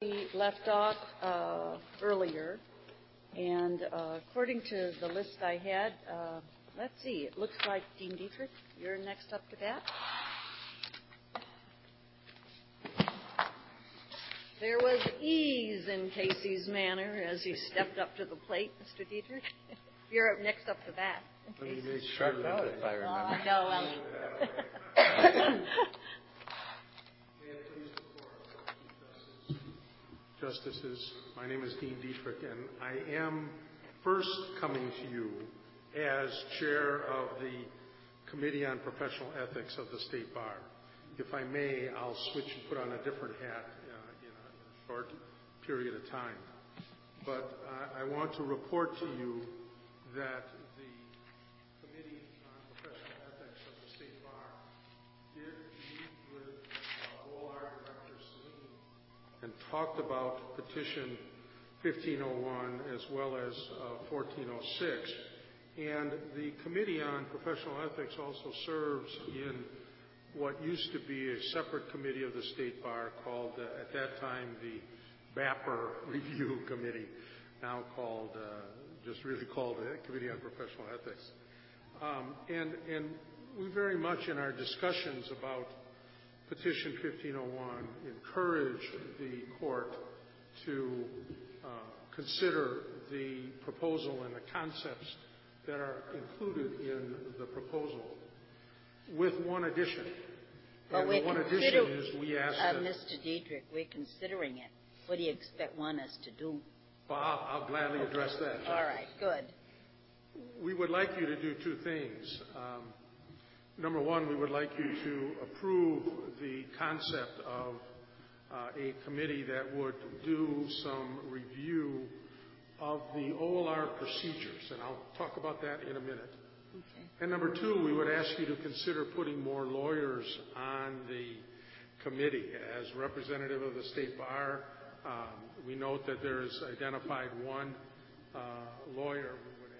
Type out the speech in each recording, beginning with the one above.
We left off earlier, and according to the list I had, let's see, it looks like Dean Dietrich, you're next up to bat. There was ease in Casey's manner as he stepped up to the plate, Mr. Dietrich. You're next up to bat. He struck out, if I remember. No, Justices, my name is Dean Dietrich, and I am first coming to you as chair of the Committee on Professional Ethics of the State Bar. If I may, I'll switch and put on a different hat in a short period of time. But I want to report to you that the Committee on Professional Ethics of the State Bar did meet with OLR Director Salim and talked about petition 1501 as well as 1406. And the Committee on Professional Ethics also serves in what used to be a separate committee of the State Bar called, at that time, the BAPR Review Committee, now called, just really called the Committee on Professional Ethics. And we very much in our discussions about Petition 1501 encourage the court to consider the proposal and the concepts that are included in the proposal, with one addition. Well, and the one addition is we ask that... Mr. Dietrich, we're considering it. What do you want us to do? Well, I'll gladly address that. All right, good. We would like you to do two things. Number one, we would like you to approve the concept of a committee that would do some review of the OLR procedures, and I'll talk about that in a minute. Okay. And number two, we would ask you to consider putting more lawyers on the committee. As representative of the State Bar, we note that there is identified one lawyer. We would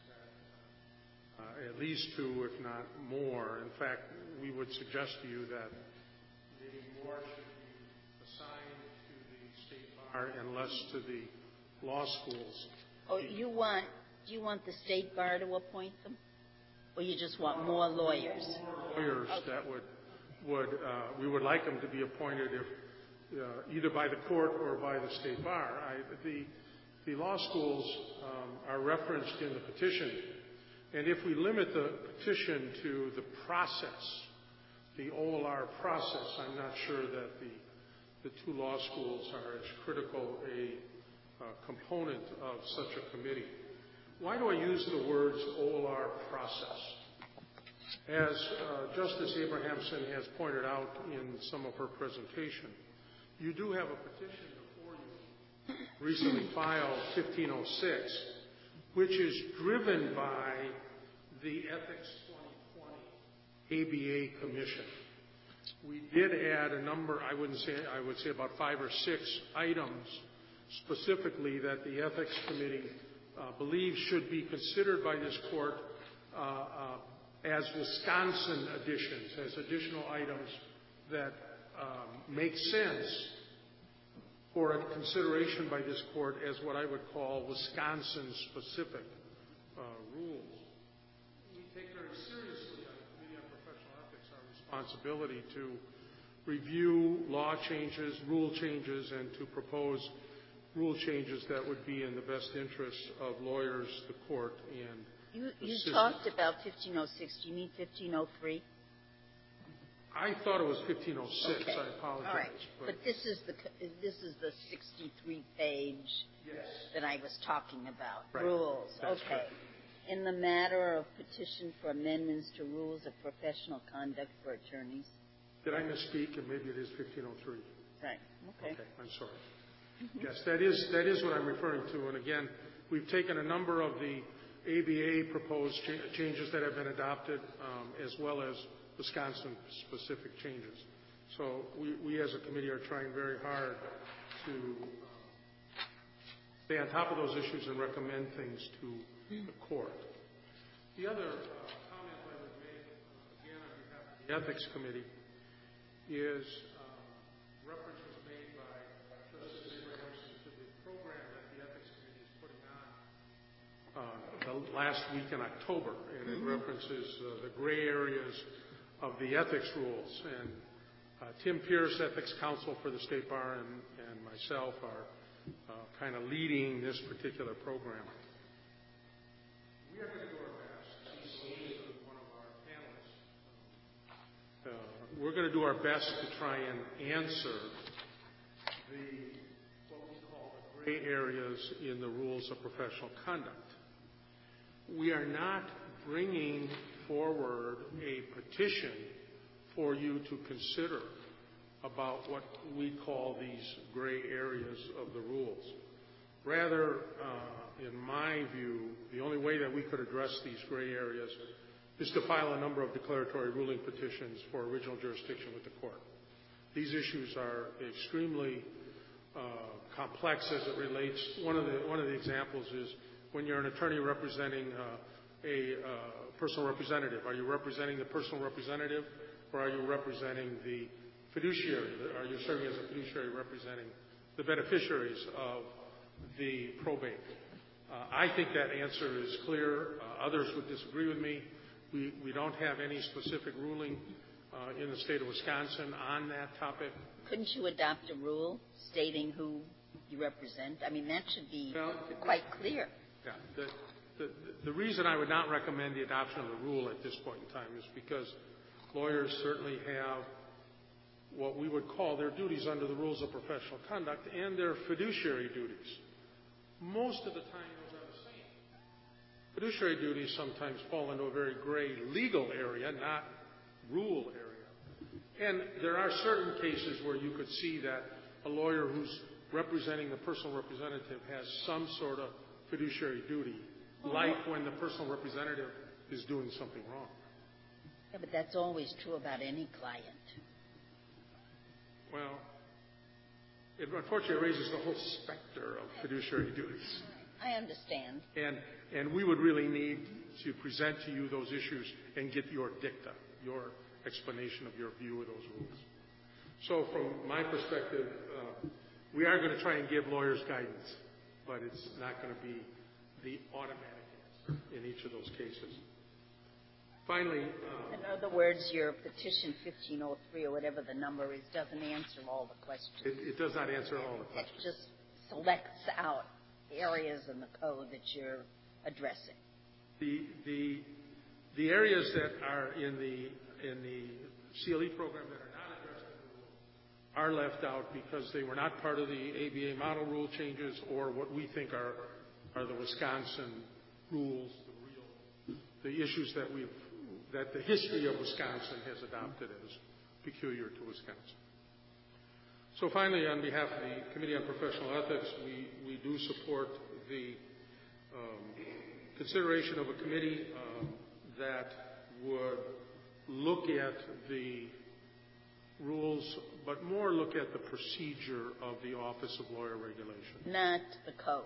ask that at least two, if not more. In fact, we would suggest to you that maybe more should be assigned to the State Bar and less to the law schools. Oh, do you want the State Bar to appoint them? Or you just want more lawyers? More lawyers that would we would like them to be appointed if either by the court or by the State Bar. The law schools are referenced in the petition, and if we limit the petition to the process, the OLR process, I'm not sure that the two law schools are as critical a component of such a committee. Why do I use the words OLR process? As Justice Abrahamson has pointed out in some of her presentation, you do have a petition before you, recently filed 1506, which is driven by the Ethics 2020 ABA Commission. We did add a number, I would say about 5 or 6 items specifically that the Ethics Committee believes should be considered by this court as Wisconsin additions, as additional items that make sense for a consideration by this court as what I would call Wisconsin-specific rules. We take very seriously on the Committee on Professional Ethics our responsibility to review law changes, rule changes, and to propose rule changes that would be in the best interest of lawyers, the court, and you talked about 1506. Do you mean 1503? I thought it was 1506. Okay. I apologize. All right. But this is the 63 page that I was talking about. Right. Rules. That's okay. correct. In the matter of petition for amendments to rules of professional conduct for attorneys. Did I misspeak? And maybe it is 1503. Right. Okay. I'm sorry. Yes, that is what I'm referring to. And again, we've taken a number of the ABA proposed changes that have been adopted, as well as Wisconsin-specific changes. So we as a committee are trying very hard to stay on top of those issues and recommend things to the court. The other comment I would make, again on behalf of the Ethics Committee, is reference was made by Justice the last week in October, and it references the gray areas of the ethics rules. And Tim Pierce, Ethics Counsel for the State Bar, and myself are kind of leading this particular program. We are going to do our best. Cecil is one of our panelists. We're going to do our best to try and answer what we call the gray areas in the rules of professional conduct. We are not bringing forward a petition for you to consider about what we call these gray areas of the rules. Rather, in my view, the only way that we could address these gray areas is to file a number of declaratory ruling petitions for original jurisdiction with the court. These issues are extremely complex as it relates. One of the examples is when you're an attorney representing a personal representative. Are you representing the personal representative, or are you representing the fiduciary? Are you serving as a fiduciary representing the beneficiaries of the probate? I think that answer is clear. Others would disagree with me. We don't have any specific ruling in the state of Wisconsin on that topic. Couldn't you adopt a rule stating who you represent? I mean, that should be quite clear. Yeah. The reason I would not recommend the adoption of the rule at this point in time is because lawyers certainly have what we would call their duties under the rules of professional conduct and their fiduciary duties. Most of the time, those are the same. Fiduciary duties sometimes fall into a very gray legal area, not rule area. And there are certain cases where you could see that a lawyer who's representing the personal representative has some sort of fiduciary duty, like when the personal representative is doing something wrong. Yeah, but that's always true about any client. Well, it unfortunately raises the whole specter of fiduciary duties. I understand. And we would really need to present to you those issues and get your dicta, your explanation of your view of those rules. So from my perspective, we are going to try and give lawyers guidance, but it's not going to be the automatic answer in each of those cases. Finally, in other words, your petition 1503 or whatever the number is doesn't answer all the questions. It does not answer all the questions. It just selects out areas in the code that you're addressing. The areas that are in the CLE program that are not addressed in the rule are left out because they were not part of the ABA model rule changes or what we think are the Wisconsin rules, the issues that the history of Wisconsin has adopted as peculiar to Wisconsin. So finally, on behalf of the Committee on Professional Ethics, we do support the consideration of a committee that would look at the rules, but more look at the procedure of the Office of Lawyer Regulation. Not the code.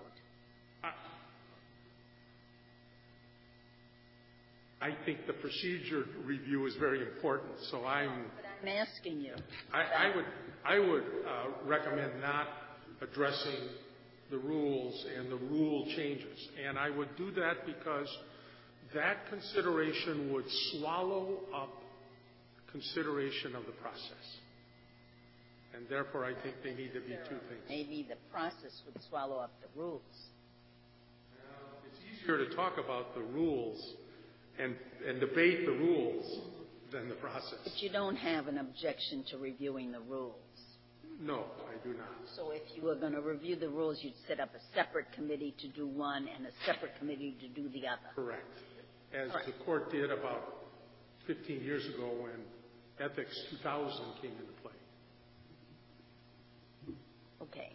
I think the procedure review is very important, so But I'm asking you. I would recommend not addressing the rules and the rule changes. And I would do that because that consideration would swallow up consideration of the process. And therefore, I think they need to be two things. Maybe the process would swallow up the rules. Well, it's easier to talk about the rules and debate the rules than the process. But you don't have an objection to reviewing the rules. No, I do not. So if you were going to review the rules, you'd set up a separate committee to do one and a separate committee to do the other. Correct. As the court did about 15 years ago when Ethics 2000 came into play. Okay.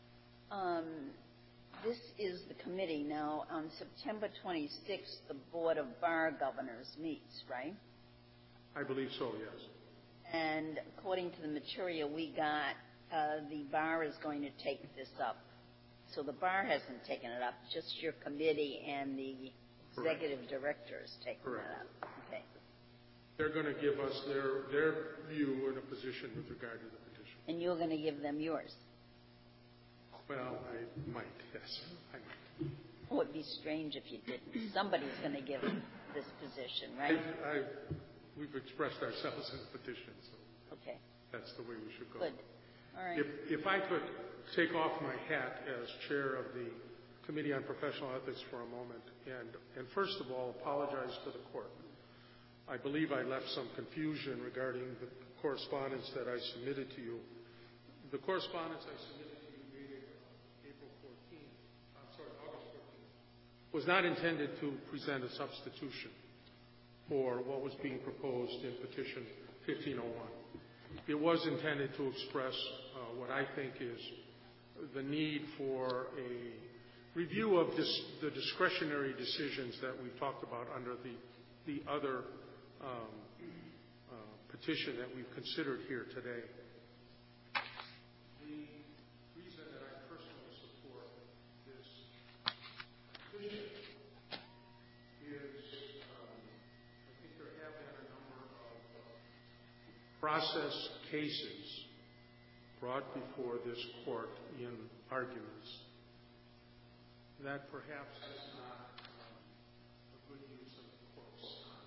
This is the committee. Now, on September 26th, the Board of Bar Governors meets, right? I believe so, yes. And according to the material we got, the bar is going to take this up. So the bar hasn't taken it up, just your committee and the executive director is taking it up. Okay. They're going to give us their view and a position with regard to the petition. And you're going to give them yours? Well, I might, yes. I might. It would be strange if you didn't. Somebody's going to give this position, right? We've expressed ourselves in a petition, so Okay. that's the way we should go. Good. All right. If I could take off my hat as chair of the Committee on Professional Ethics for a moment, and first of all, apologize to the court. I believe I left some confusion regarding the correspondence that I submitted to you. The correspondence I submitted to you dated August 14th, was not intended to present a substitution for what was being proposed in Petition 1501. It was intended to express what I think is the need for a review of the discretionary decisions that we've talked about under the other petition that we've considered here today. The reason that I personally support this petition is I think there have been a number of process cases brought before this court in arguments that perhaps is not a good use of the court's time.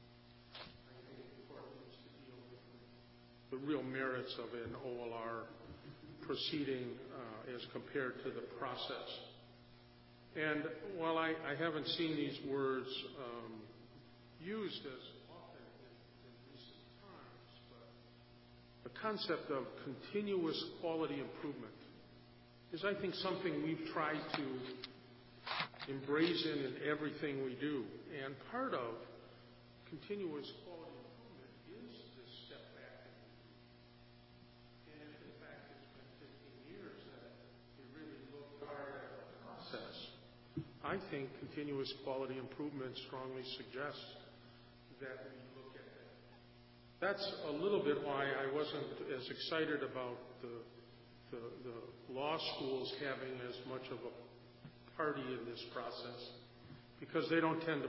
I think the court needs to deal with the real merits of an OLR proceeding as compared to the process. And while I haven't seen these words used as often in recent times, but the concept of continuous quality improvement is, I think, something we've tried to embrace in everything we do. And part of continuous quality improvement is this step back. And in fact, it's been 15 years that we really looked hard at the process. I think continuous quality improvement strongly suggests that we look at that. That's a little bit why I wasn't as excited about the law schools having as much of a party in this process, because they don't tend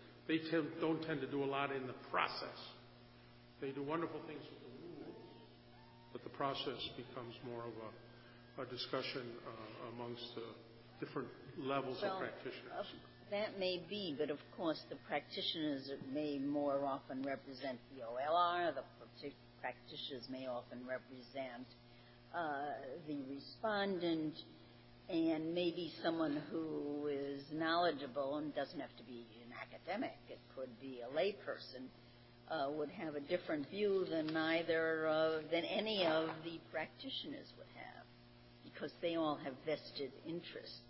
to do a lot in the process. They do wonderful things with the rules, but the process becomes more of a discussion amongst the different levels of practitioners. That may be, but of course the practitioners may more often represent the OLR, the practitioners may often represent the respondent, and maybe someone who is knowledgeable and doesn't have to be an academic, it could be a layperson, would have a different view than any of the practitioners would have, because they all have vested interests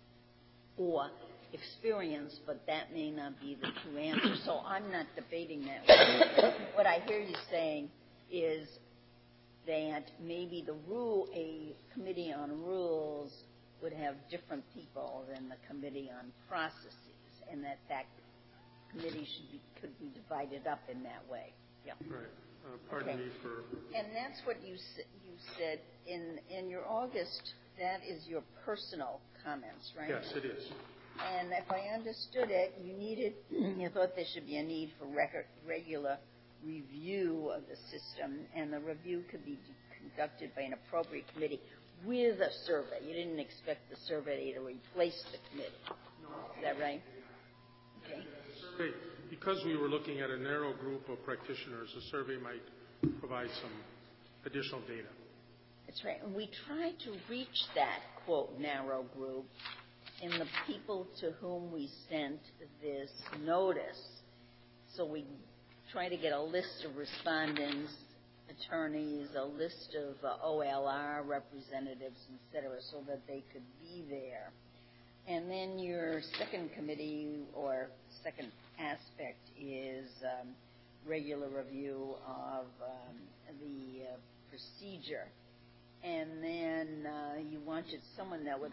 or experience, but that may not be the true answer. So I'm not debating that with you. What I hear you saying is that maybe a committee on rules would have different people than the committee on processes, and that committee could be divided up in that way. Yeah. Right. Pardon me for. And that's what you said in your August. That is your personal comments, right? Yes, it is. And if I understood it, you thought there should be a need for regular review of the system, and the review could be conducted by an appropriate committee with a survey. You didn't expect the survey to replace the committee. No. Is that right? Okay. The survey, because we were looking at a narrow group of practitioners, the survey might provide some additional data. That's right. And we tried to reach that, quote, narrow group in the people to whom we sent this notice. So we try to get a list of respondents, attorneys, a list of OLR representatives, et cetera, so that they could be there. And then your second committee or second aspect is regular review of the procedure. And then you wanted someone that would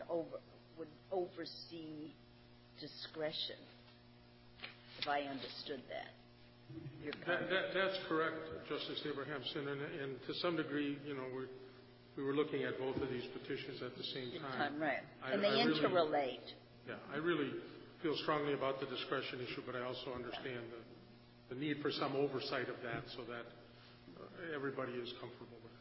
oversee discretion, if I understood that. That's correct, Justice Abrahamson, and to some degree, we were looking at both of these petitions at the same time. Right. And they interrelate. Yeah, I really feel strongly about the discretion issue, but I also understand the need for some oversight of that so that everybody is comfortable with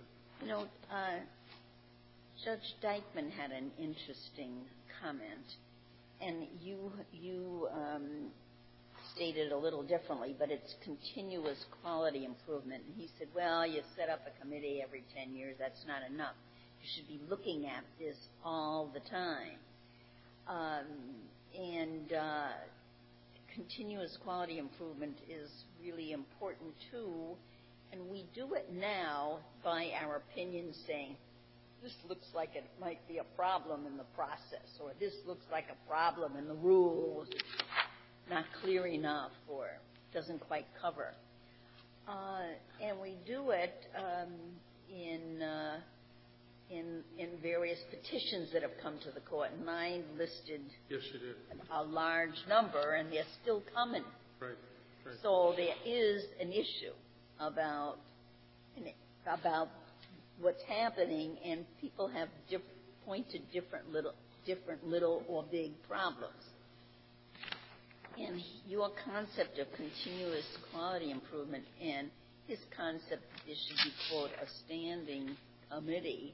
it. Judge Dykeman had an interesting comment. and you stated a little differently, but it's continuous quality improvement. And he said, well, you set up a committee every 10 years. That's not enough. You should be looking at this all the time. Continuous quality improvement is really important, too. And we do it now by our opinions saying, this looks like it might be a problem in the process, or this looks like a problem in the rules, not clear enough, or doesn't quite cover. And we do it in various petitions that have come to the court. And I listed Yes, you did. a large number, and they're still coming. Right. So there is an issue about what's happening, and people have pointed different little or big problems. And your concept of continuous quality improvement and his concept that there should be, quote, a standing committee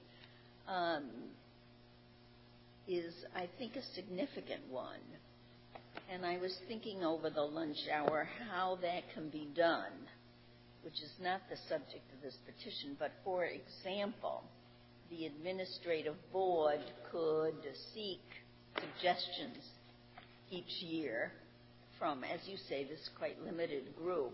is, I think, a significant one. And I was thinking over the lunch hour how that can be done, which is not the subject of this petition, but for example, the administrative board could seek suggestions each year from, as you say, this quite limited group,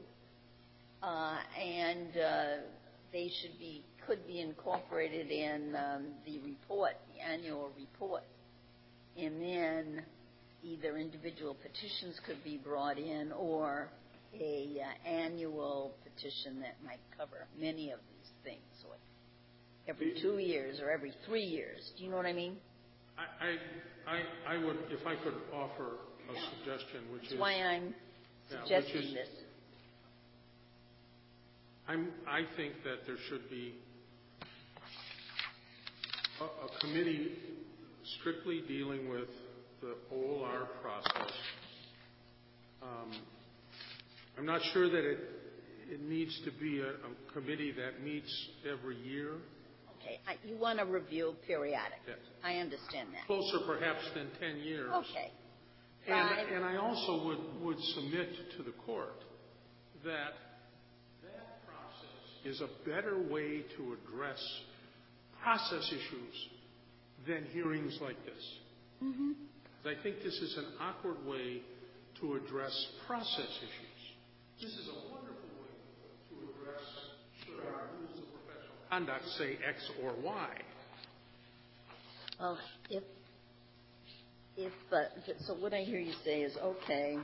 and they could be incorporated in the report, the annual report, and then either individual petitions could be brought in or a annual petition that might cover many of these things, or every 2 years or every 3 years. Do you know what I mean? I would, if I could offer a suggestion, which That's is why I'm suggesting this. I think that there should be a committee strictly dealing with the OLR process. I'm not sure that it needs to be a committee that meets every year. Okay. You want a review periodic. Yes. I understand that. Closer perhaps than 10 years. Okay. And I also would submit to the court that process is a better way to address process issues than hearings like this. Mm-hmm. I think this is an awkward way to address process issues. This is a wonderful way to address should our rules of professional conduct say X or Y. Well, so what I hear you say is, okay,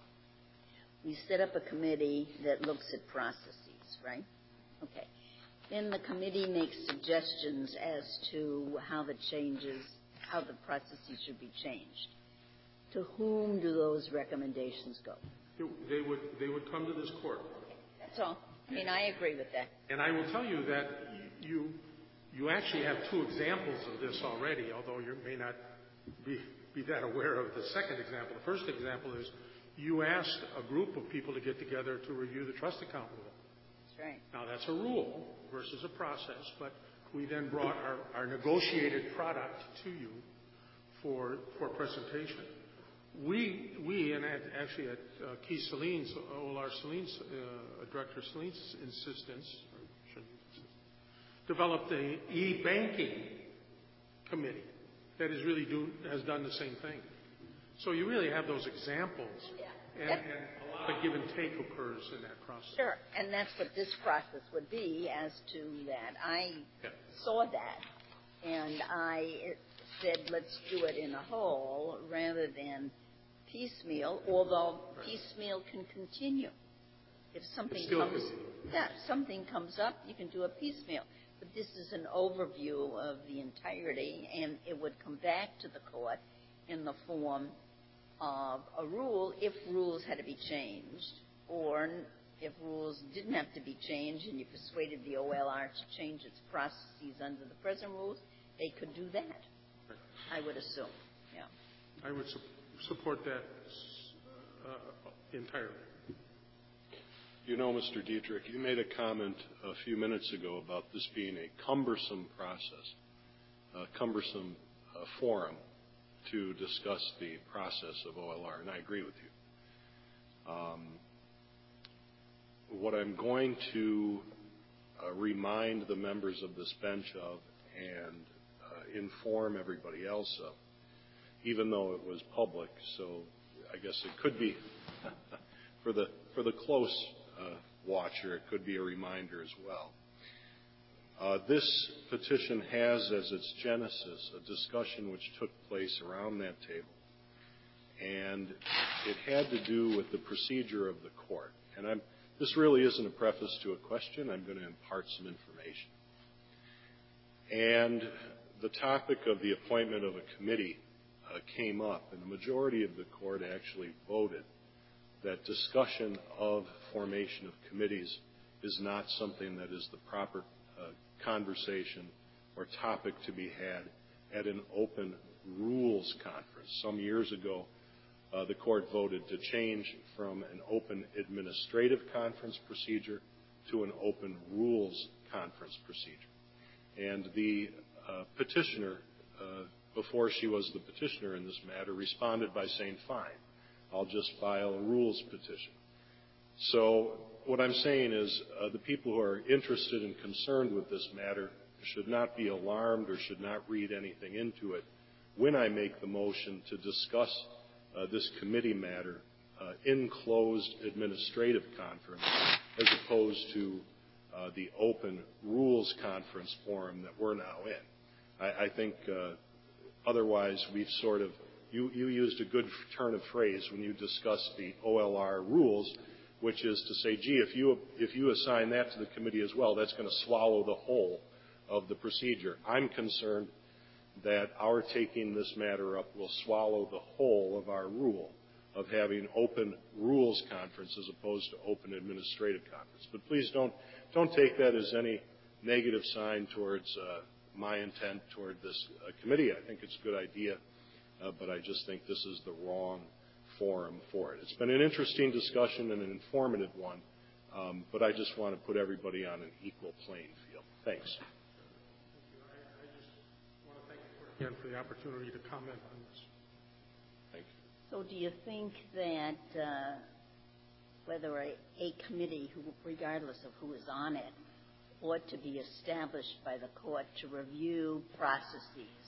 we set up a committee that looks at processes, right? Okay. Then the committee makes suggestions as to how the processes should be changed. To whom do those recommendations go? They would come to this court. Okay. That's all. I mean, I agree with that. And I will tell you that you actually have 2 examples of this already, although you may not be that aware of the second example. The first example is you asked a group of people to get together to review the trust account rule. That's right. Now, that's a rule versus a process, but we then brought our negotiated product to you for presentation. We and actually at Keith Celine's, OLR Celine's, Director Celine's insistence, developed the e-banking committee that has done the same thing. So you really have those examples, and a lot of give and take occurs in that process. Sure, and that's what this process would be as to that. I saw that, and I said, let's do it in a whole rather than piecemeal, although piecemeal can continue. If something comes up, you can do a piecemeal. But this is an overview of the entirety, and it would come back to the court in the form of a rule if rules had to be changed, or if rules didn't have to be changed and you persuaded the OLR to change its processes under the present rules, they could do that, I would assume. Yeah. I would support that entirely. You know, Mr. Dietrich, you made a comment a few minutes ago about this being a cumbersome process, a cumbersome forum. to discuss the process of OLR, and I agree with you. What I'm going to remind the members of this bench of and inform everybody else of, even though it was public, so I guess it could be for the close watcher, it could be a reminder as well. This petition has as its genesis a discussion which took place around that table, and it had to do with the procedure of the court. And this really isn't a preface to a question. I'm going to impart some information. And the topic of the appointment of a committee came up, and the majority of the court actually voted that discussion of formation of committees is not something that is the proper conversation or topic to be had at an open rules conference. Some years ago, the court voted to change from an open administrative conference procedure to an open rules conference procedure. And the petitioner, before she was the petitioner in this matter, responded by saying, fine, I'll just file a rules petition. So what I'm saying is the people who are interested and concerned with this matter should not be alarmed or should not read anything into it when I make the motion to discuss this committee matter in closed administrative conference as opposed to the open rules conference forum that we're now in. I think otherwise we've sort of, you used a good turn of phrase when you discussed the OLR rules, which is to say, gee, if you assign that to the committee as well, that's going to swallow the whole of the procedure. I'm concerned that our taking this matter up will swallow the whole of our rule of having open rules conference as opposed to open administrative conference. But please don't take that as any negative sign towards my intent toward this committee. I think it's a good idea, but I just think this is the wrong forum for it. It's been an interesting discussion and an informative one, but I just want to put everybody on an equal playing field. Thanks. Again, for the opportunity to comment on this. Thank you. So do you think that whether a committee, regardless of who is on it, ought to be established by the court to review processes?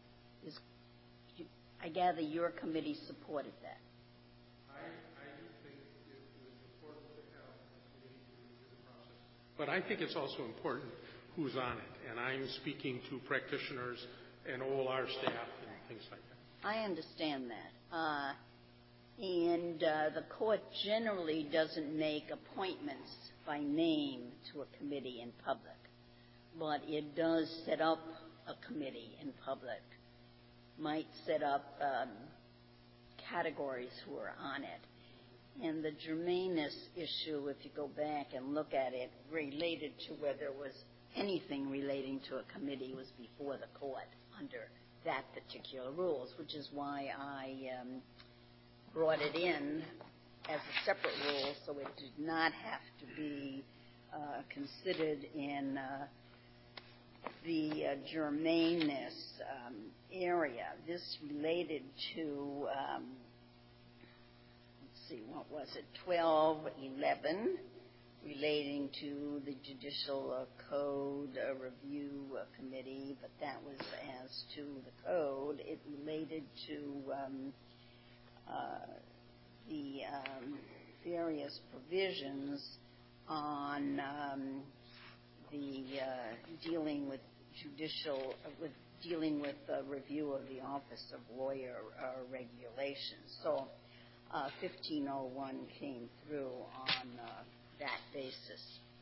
I gather your committee supported that. I do think it is important to have a committee to review the process. But I think it's also important who's on it. And I'm speaking to practitioners and OLR staff and things like that. I understand that. And the court generally doesn't make appointments by name to a committee in public, but it does set up a committee in public, might set up categories who are on it. And the germaneness issue, if you go back and look at it, related to whether it was anything relating to a committee was before the court under that particular rules, which is why I brought it in as a separate rule so it did not have to be considered in the germaneness area. This related to, let's see, what was it, 1211, relating to the Judicial Code Review Committee, but that was as to the code. It related to the various provisions on the dealing with dealing with the review of the Office of Lawyer Regulations. So 1501 came through on that basis.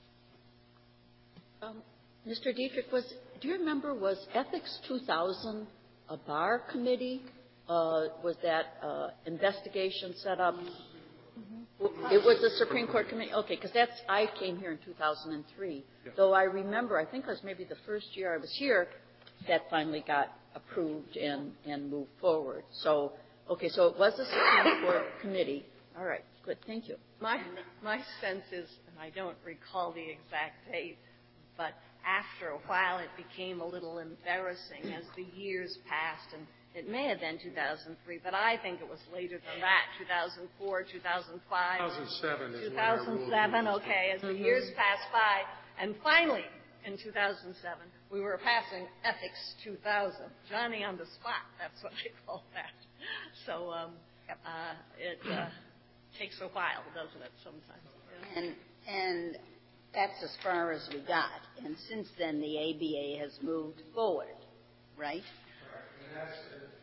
Mr. Dietrich, do you remember, was Ethics 2000 a bar committee? Was that investigation set up? Mm-hmm. It was the Supreme Court committee? Okay, because I came here in 2003. Yeah. Though I remember, I think it was maybe the first year I was here, that finally got approved and moved forward. So, okay, so it was the Supreme Court committee. All right, good, thank you. My sense is, and I don't recall the exact date, but after a while it became a little embarrassing as the years passed and It may have been 2003, but I think it was later than that, 2004, 2005. 2007 is when our rule 2007, okay, as the years passed by. And finally, in 2007, we were passing Ethics 2000. Johnny on the spot, that's what I call that. So it takes a while, doesn't it, sometimes? And that's as far as we got. And since then, the ABA has moved forward, right? And that's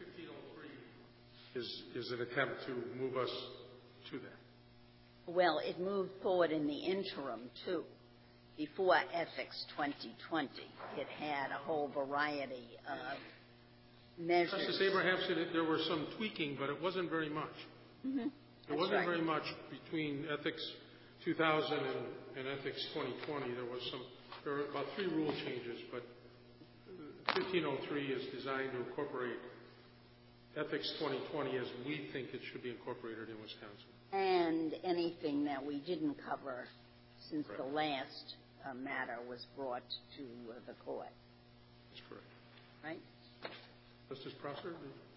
1503 is an attempt to move us to that. Well, it moved forward in the interim, too. Before Ethics 2020, it had a whole variety of measures. Justice Abraham said that there was some tweaking, but it wasn't very much. Mm-hmm. It wasn't very much between Ethics 2000 and Ethics 2020. There were about 3 rule changes, but 1503 is designed to incorporate Ethics 2020 as we think it should be incorporated in Wisconsin. And anything that we didn't cover since the last matter was brought to the court. That's correct. Right? Justice Prosser?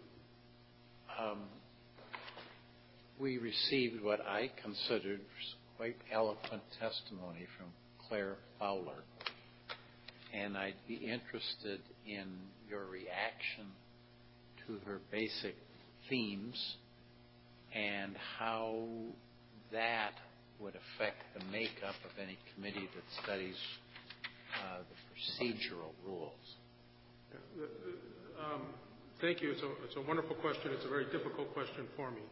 We received what I considered quite eloquent testimony from Claire Fowler, and I'd be interested in your reaction to her basic themes and how that would affect the makeup of any committee that studies the procedural rules. Thank you. It's a wonderful question. It's a very difficult question for me.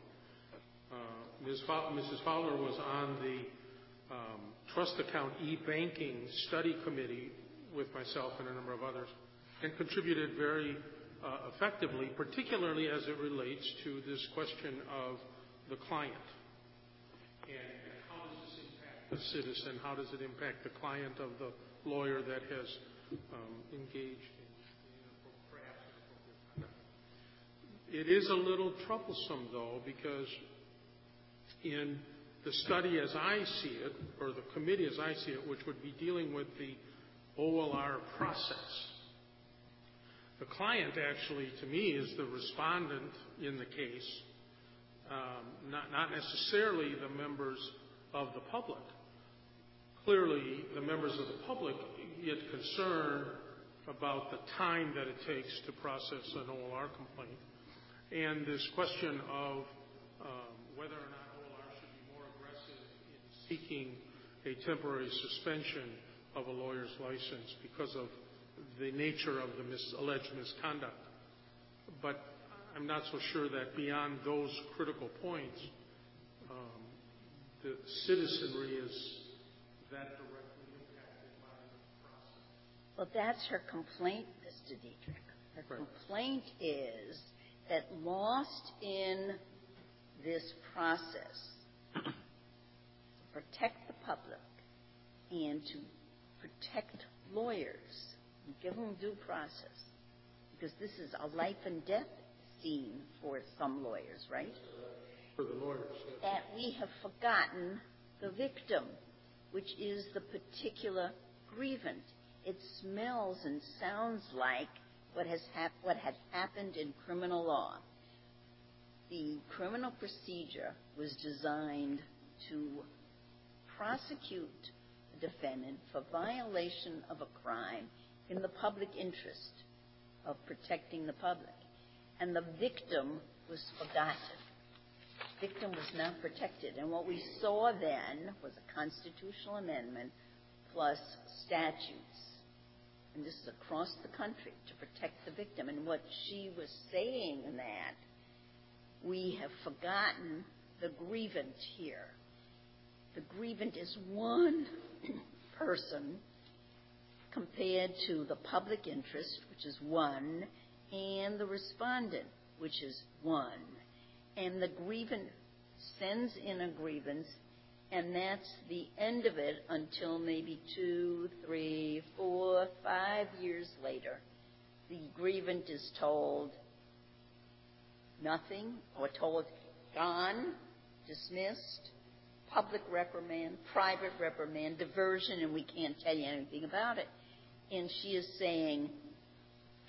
Mrs. Fowler was on the Trust Account e-banking study committee with myself and a number of others, and contributed very effectively, particularly as it relates to this question of the client. And how does this impact the citizen? How does it impact the client of the lawyer that has engaged in perhaps inappropriate conduct? It is a little troublesome, though, because in the study as I see it, or the committee as I see it, which would be dealing with the OLR process, the client actually, to me, is the respondent in the case, not necessarily the members of the public. Clearly, the members of the public get concerned about the time that it takes to process an OLR complaint, and this question of whether or not OLR should be more aggressive in seeking a temporary suspension of a lawyer's license because of the nature of the alleged misconduct. But I'm not so sure that beyond those critical points, the citizenry is that directly impacted by the process. Well, that's her complaint, Mr. Dietrich. Her complaint is that lost in this process to protect the public and to protect lawyers and give them due process, because this is a life and death scene for some lawyers, right? For the lawyers. Yes. That we have forgotten the victim, which is the particular grievant. It smells and sounds like what had happened in criminal law. The criminal procedure was designed to prosecute a defendant for violation of a crime in the public interest of protecting the public. And the victim was forgotten. The victim was not protected. And what we saw then was a constitutional amendment plus statutes. And this is across the country to protect the victim. And what she was saying in that, we have forgotten the grievant here. The grievant is one person compared to the public interest, which is one, and the respondent, which is one. And the grievant sends in a grievance, and that's the end of it until maybe 2, 3, 4, 5 years later. The grievant is told nothing, or told gone, dismissed, public reprimand, private reprimand, diversion, and we can't tell you anything about it. And she is saying,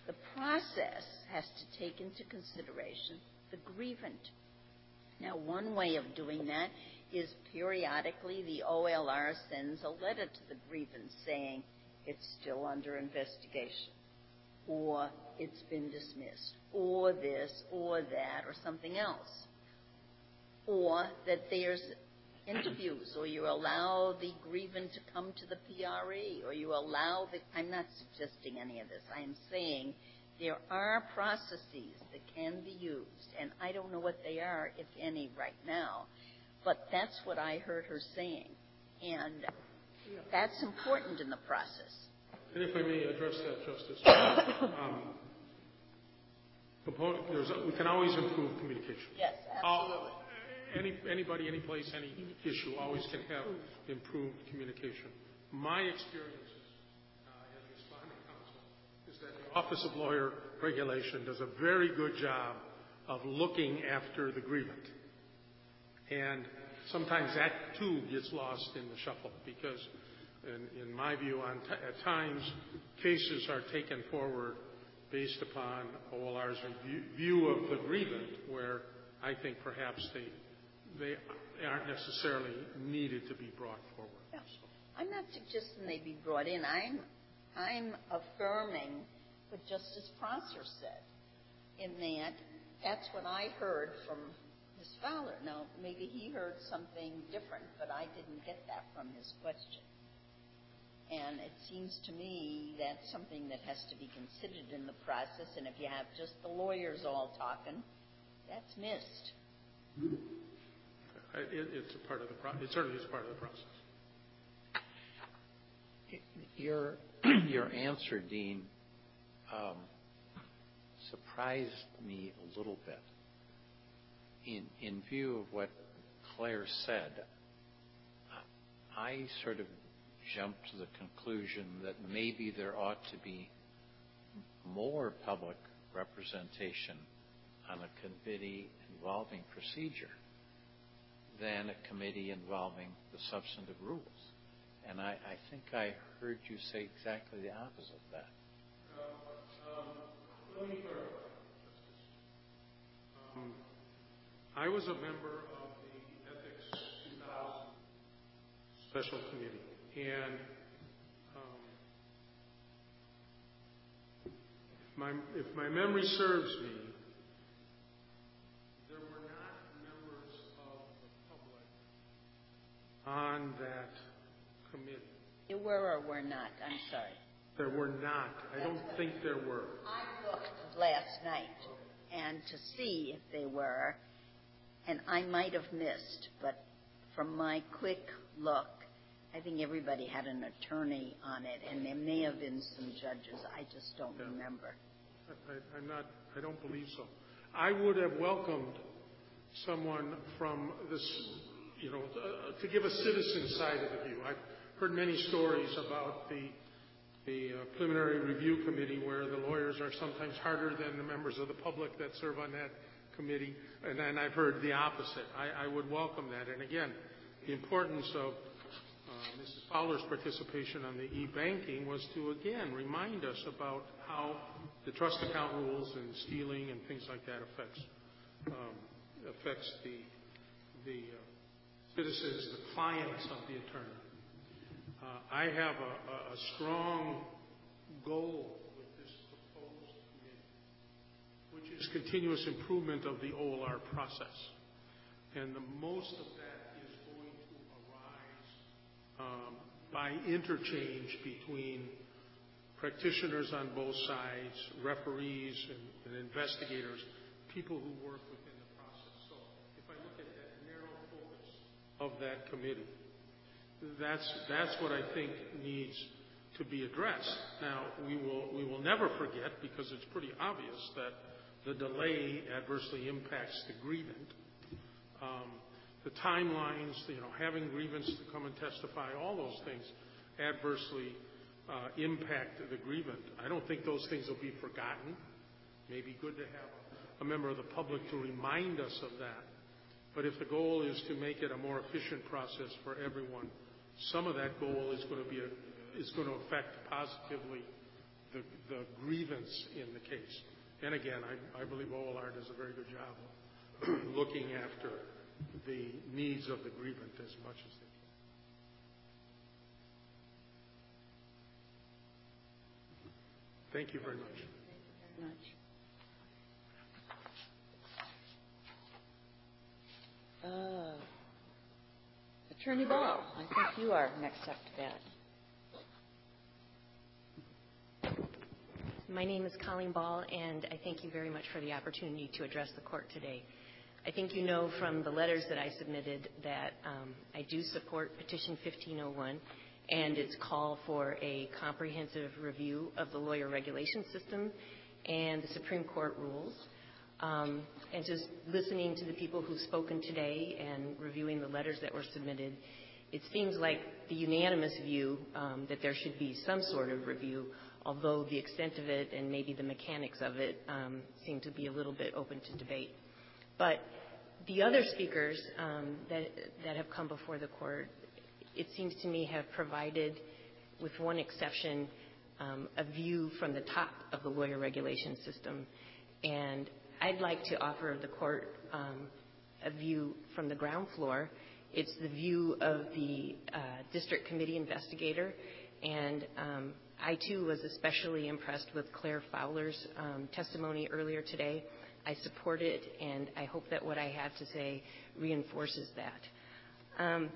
The process has to take into consideration the grievant. Now, one way of doing that is periodically the OLR sends a letter to the grievant saying it's still under investigation, or it's been dismissed, or this, or that, or something else. Or that there's interviews, or you allow the grievant to come to the PRE, or you allow the... I'm not suggesting any of this. I'm saying there are processes that can be used, and I don't know what they are, if any, right now. But that's what I heard her saying. And that's important in the process. And if I may address that, Justice, we can always improve communication. Yes, absolutely. Anybody, any place, any issue always can have improved communication. My experiences as responding counsel is that the Office of Lawyer Regulation does a very good job of looking after the grievant. And sometimes that, too, gets lost in the shuffle because, in my view, at times, cases are taken forward based upon OLR's view of the grievant, where I think perhaps they aren't necessarily needed to be brought forward. No. I'm not suggesting they be brought in. I'm affirming what Justice Prosser said, in that that's what I heard from Ms. Fowler. Now, maybe he heard something different, but I didn't get that from his question. And it seems to me that's something that has to be considered in the process, and if you have just the lawyers all talking, that's missed. It's a part of the process. It certainly is part of the process. Your answer, Dean, surprised me a little bit. In view of what Claire said, I sort of jumped to the conclusion that maybe there ought to be more public representation on a committee involving procedure than a committee involving the substantive rules. And I think I heard you say exactly the opposite of that. Let me clarify. I was a member of the Ethics 2000 Special Committee, and if my memory serves me, there were not members of the public on that committee. There were or were not? I'm sorry. There were not. I don't think there were. I looked last night and to see if they were, and I might have missed, but from my quick look, I think everybody had an attorney on it, and there may have been some judges. I just don't remember. I don't believe so. I would have welcomed someone from this, to give a citizen side of the view. I've heard many stories about the preliminary review committee where the lawyers are sometimes harder than the members of the public that serve on that committee, and then I've heard the opposite. I would welcome that. And again, the importance of Mrs. Fowler's participation on the e-banking was to, again, remind us about how the trust account rules and stealing and things like that affects the citizens, the clients of the attorney. I have a strong goal with this proposed committee, which is continuous improvement of the OLR process. And the most of that is going to arise by interchange between practitioners on both sides, referees and investigators, people who work within the process. So if I look at that narrow focus of that committee, that's what I think needs to be addressed. Now, we will never forget, because it's pretty obvious, that the delay adversely impacts the grievant. The timelines, having grievance to come and testify, all those things adversely impact the grievant. I don't think those things will be forgotten. It may be good to have a member of the public to remind us of that. But if the goal is to make it a more efficient process for everyone, some of that goal is going to affect positively the grievance in the case. And again, I believe OLR does a very good job of looking after the needs of the grievant as much as they can. Thank you very much. Thank you very much. Attorney Ball, I think you are next up to bat. My name is Colleen Ball, and I thank you very much for the opportunity to address the court today. I think you know from the letters that I submitted that I do support Petition 1501 and its call for a comprehensive review of the lawyer regulation system and the Supreme Court rules. And just listening to the people who've spoken today and reviewing the letters that were submitted, it seems like the unanimous view that there should be some sort of review, although the extent of it and maybe the mechanics of it seem to be a little bit open to debate. But the other speakers that have come before the court, it seems to me, have provided, with one exception, a view from the top of the lawyer regulation system. And I'd like to offer the court a view from the ground floor. It's the view of the district committee investigator, and I, too, was especially impressed with Claire Fowler's testimony earlier today. I support it, and I hope that what I have to say reinforces that.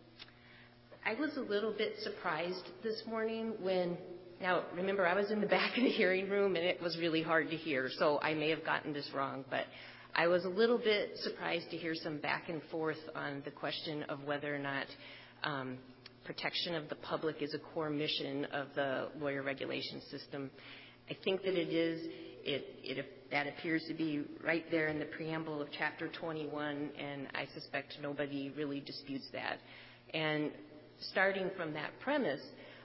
I was a little bit surprised this morning when, now remember, I was in the back of the hearing room and it was really hard to hear, so I may have gotten this wrong, but I was a little bit surprised to hear some back and forth on the question of whether or not protection of the public is a core mission of the lawyer regulation system. I think that it is. That appears to be right there in the preamble of Chapter 21, and I suspect nobody really disputes that. And starting from that premise,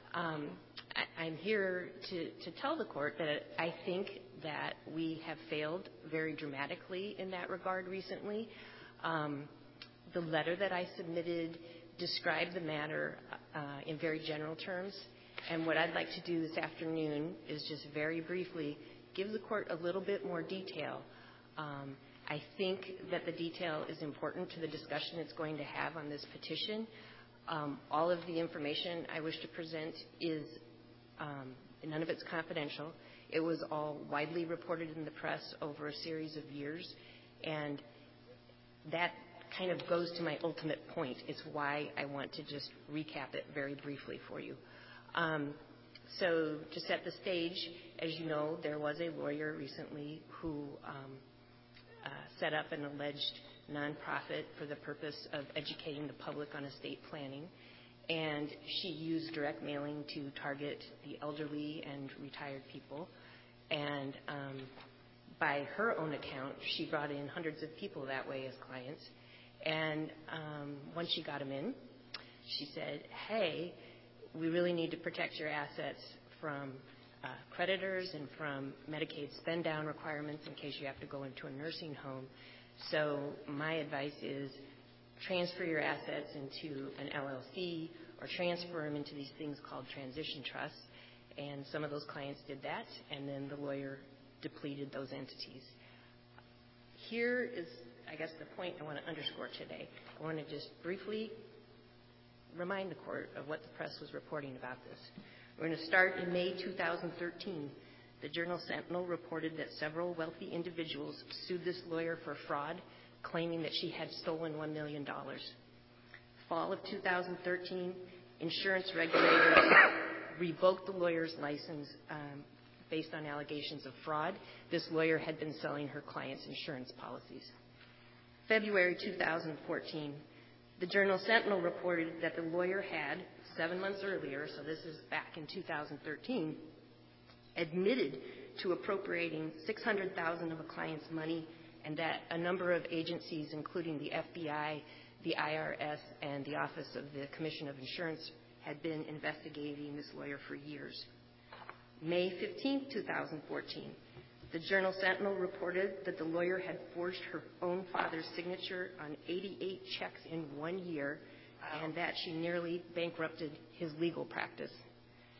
I'm here to tell the court that I think that we have failed very dramatically in that regard recently. The letter that I submitted described the matter in very general terms, and what I'd like to do this afternoon is just very briefly give the court a little bit more detail. I think that the detail is important to the discussion it's going to have on this petition. All of the information I wish to present is, none of it's confidential. It was all widely reported in the press over a series of years, and that kind of goes to my ultimate point. It's why I want to just recap it very briefly for you. So to set the stage, as you know, there was a lawyer recently who set up an alleged nonprofit for the purpose of educating the public on estate planning, and she used direct mailing to target the elderly and retired people. And by her own account, she brought in hundreds of people that way as clients. And once she got them in, she said, hey, we really need to protect your assets from creditors and from Medicaid spend-down requirements in case you have to go into a nursing home. So my advice is transfer your assets into an LLC or transfer them into these things called transition trusts. And some of those clients did that, and then the lawyer depleted those entities. Here is, I guess, the point I want to underscore today. I want to just briefly remind the court of what the press was reporting about this. We're going to start in May 2013. The Journal Sentinel reported that several wealthy individuals sued this lawyer for fraud, claiming that she had stolen $1 million. Fall of 2013, insurance regulators revoked the lawyer's license based on allegations of fraud. This lawyer had been selling her clients' insurance policies. February 2014, the Journal Sentinel reported that the lawyer had, 7 months earlier, so this is back in 2013, admitted to appropriating $600,000 of a client's money, and that a number of agencies, including the FBI, the IRS, and the Office of the Commission of Insurance, had been investigating this lawyer for years. May 15, 2014, the Journal Sentinel reported that the lawyer had forged her own father's signature on 88 checks in 1 year, and that she nearly bankrupted his legal practice.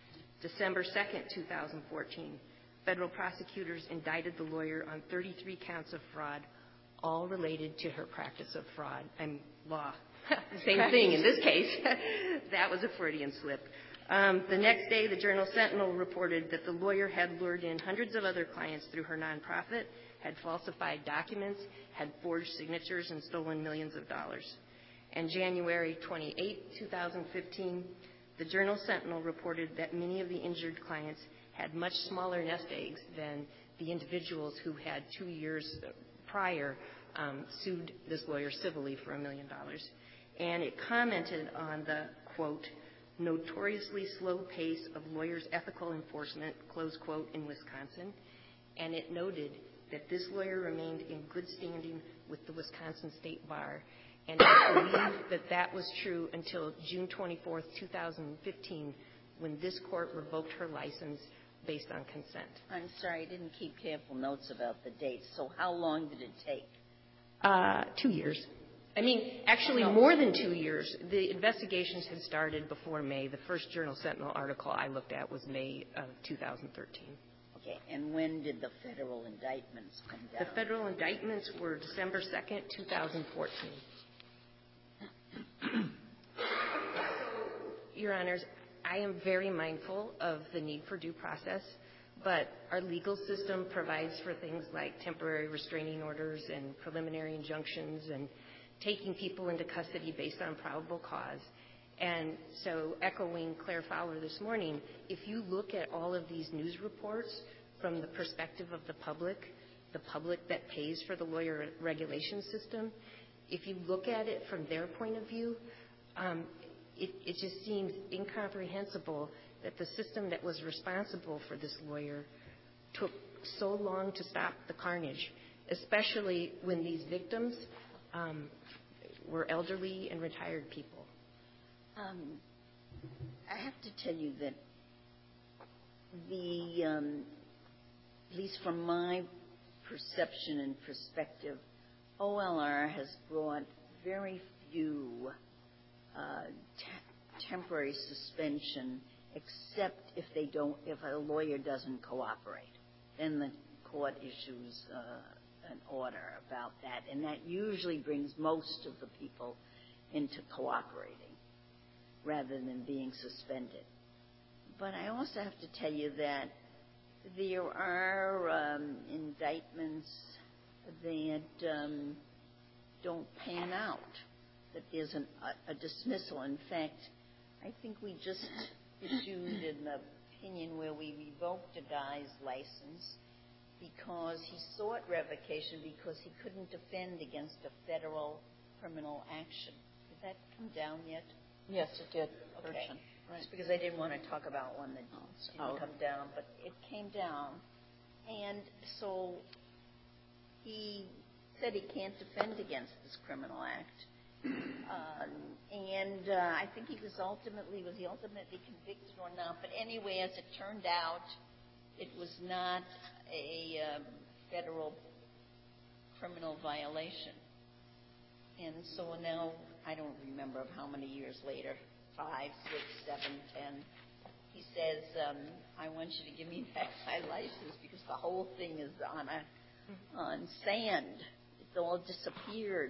December 2nd, 2014, federal prosecutors indicted the lawyer on 33 counts of fraud, all related to her practice of fraud and law. Same thing in this case. That was a Freudian slip. The next day, the Journal-Sentinel reported that the lawyer had lured in hundreds of other clients through her nonprofit, had falsified documents, had forged signatures, and stolen millions of dollars. And January 28, 2015, the Journal-Sentinel reported that many of the injured clients had much smaller nest eggs than the individuals who had 2 years prior sued this lawyer civilly for $1 million. And it commented on the, quote, notoriously slow pace of lawyers' ethical enforcement, close quote, in Wisconsin. And it noted that this lawyer remained in good standing with the Wisconsin State Bar. And I believe that that was true until June 24, 2015, when this court revoked her license based on consent. I'm sorry, I didn't keep careful notes about the dates. So how long did it take? 2 years. I mean, actually more than 2 years. The investigations had started before May. The first Journal-Sentinel article I looked at was May of 2013. Okay, and when did the federal indictments come down? The federal indictments were December 2nd, 2014. Your Honors, I am very mindful of the need for due process, but our legal system provides for things like temporary restraining orders and preliminary injunctions and taking people into custody based on probable cause. And so, echoing Claire Fowler this morning, if you look at all of these news reports from the perspective of the public that pays for the lawyer regulation system, if you look at it from their point of view, it just seems incomprehensible that the system that was responsible for this lawyer took so long to stop the carnage, especially when these victims were elderly and retired people. I have to tell you that at least from my perception and perspective, OLR has brought very few temporary suspension, except if a lawyer doesn't cooperate. Then the court issues an order about that, and that usually brings most of the people into cooperating rather than being suspended. But I also have to tell you that there are indictments that don't pan out, that there's a dismissal. In fact, I think we just issued an opinion where we revoked a guy's license because he sought revocation because he couldn't defend against a federal criminal action. Did that come down yet? Yes, it did. Okay. Right. Just because I didn't want to talk about one that didn't come down, but it came down. And so he said he can't defend against this criminal act. I think he was ultimately convicted or not? But anyway, as it turned out, it was not a federal criminal violation. And so now, I don't remember how many years later, 5, 6, 7, 10, he says, I want you to give me back my license because the whole thing is on sand. It's all disappeared.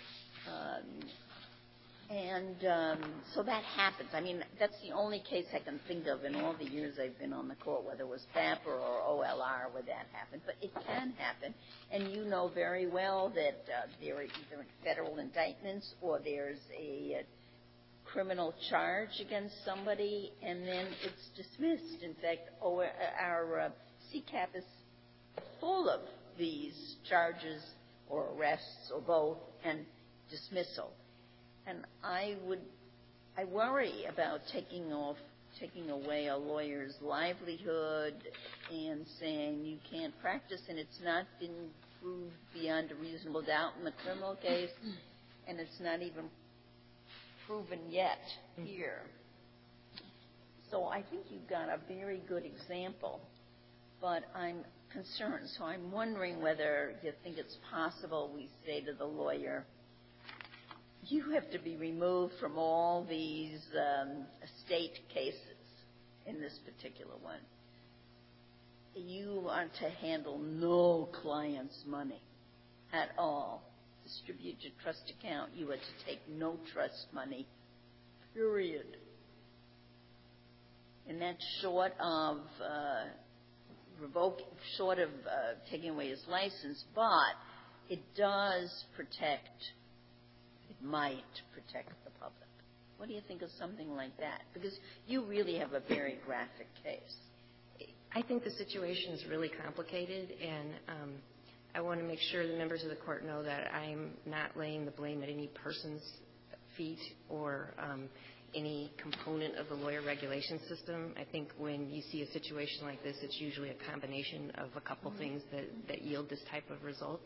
So that happens. I mean, that's the only case I can think of in all the years I've been on the court, whether it was PAPR or OLR, where that happened. But it can happen. And you know very well that there are either federal indictments or there's a criminal charge against somebody, and then it's dismissed. In fact, our CCAP is full of these charges or arrests or both and dismissal. And I worry about taking away a lawyer's livelihood and saying you can't practice, and it's not been proved beyond a reasonable doubt in the criminal case, and it's not even proven yet here. So I think you've got a very good example, but I'm concerned. So I'm wondering whether you think it's possible we say to the lawyer, you have to be removed from all these state cases in this particular one. You are to handle no client's money at all. Distribute your trust account. You are to take no trust money, period. And that's short of taking away his license, but it does protect, it might protect the public. What do you think of something like that? Because you really have a very graphic case. I think the situation is really complicated, and I want to make sure the members of the court know that I'm not laying the blame at any person's feet or any component of the lawyer regulation system. I think when you see a situation like this, it's usually a combination of a couple things that yield this type of result.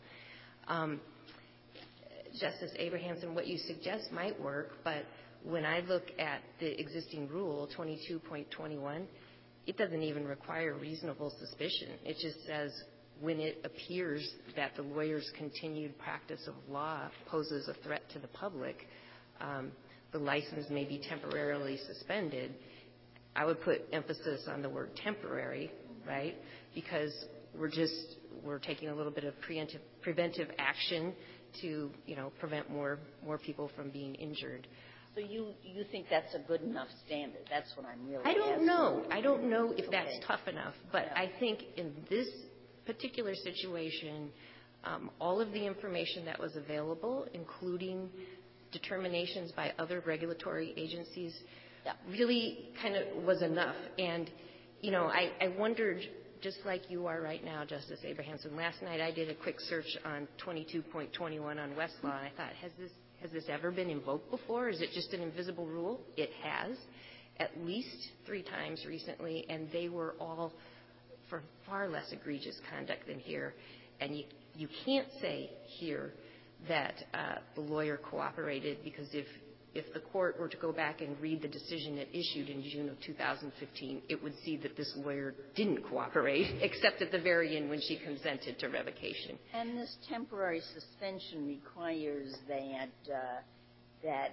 Justice Abrahamson, what you suggest might work, but when I look at the existing rule, 22.21, it doesn't even require reasonable suspicion. It just says when it appears that the lawyer's continued practice of law poses a threat to the public, the license may be temporarily suspended. I would put emphasis on the word temporary, right? Because we're taking a little bit of preventive action to, prevent more people from being injured. So you think that's a good enough standard? That's what I'm really I don't asking. know. I don't know if that's Okay. tough enough. But Yeah. I think in this particular situation, all of the information that was available, including determinations by other regulatory agencies, really kind of was enough. And, I wondered, just like you are right now, Justice Abrahamson, last night I did a quick search on 22.21 on Westlaw, and I thought, has this ever been invoked before? Is it just an invisible rule? It has, at least 3 times recently, and they were all for far less egregious conduct than here. And you can't say here that the lawyer cooperated, because if the court were to go back and read the decision it issued in June of 2015, it would see that this lawyer didn't cooperate, except at the very end when she consented to revocation. And this temporary suspension requires that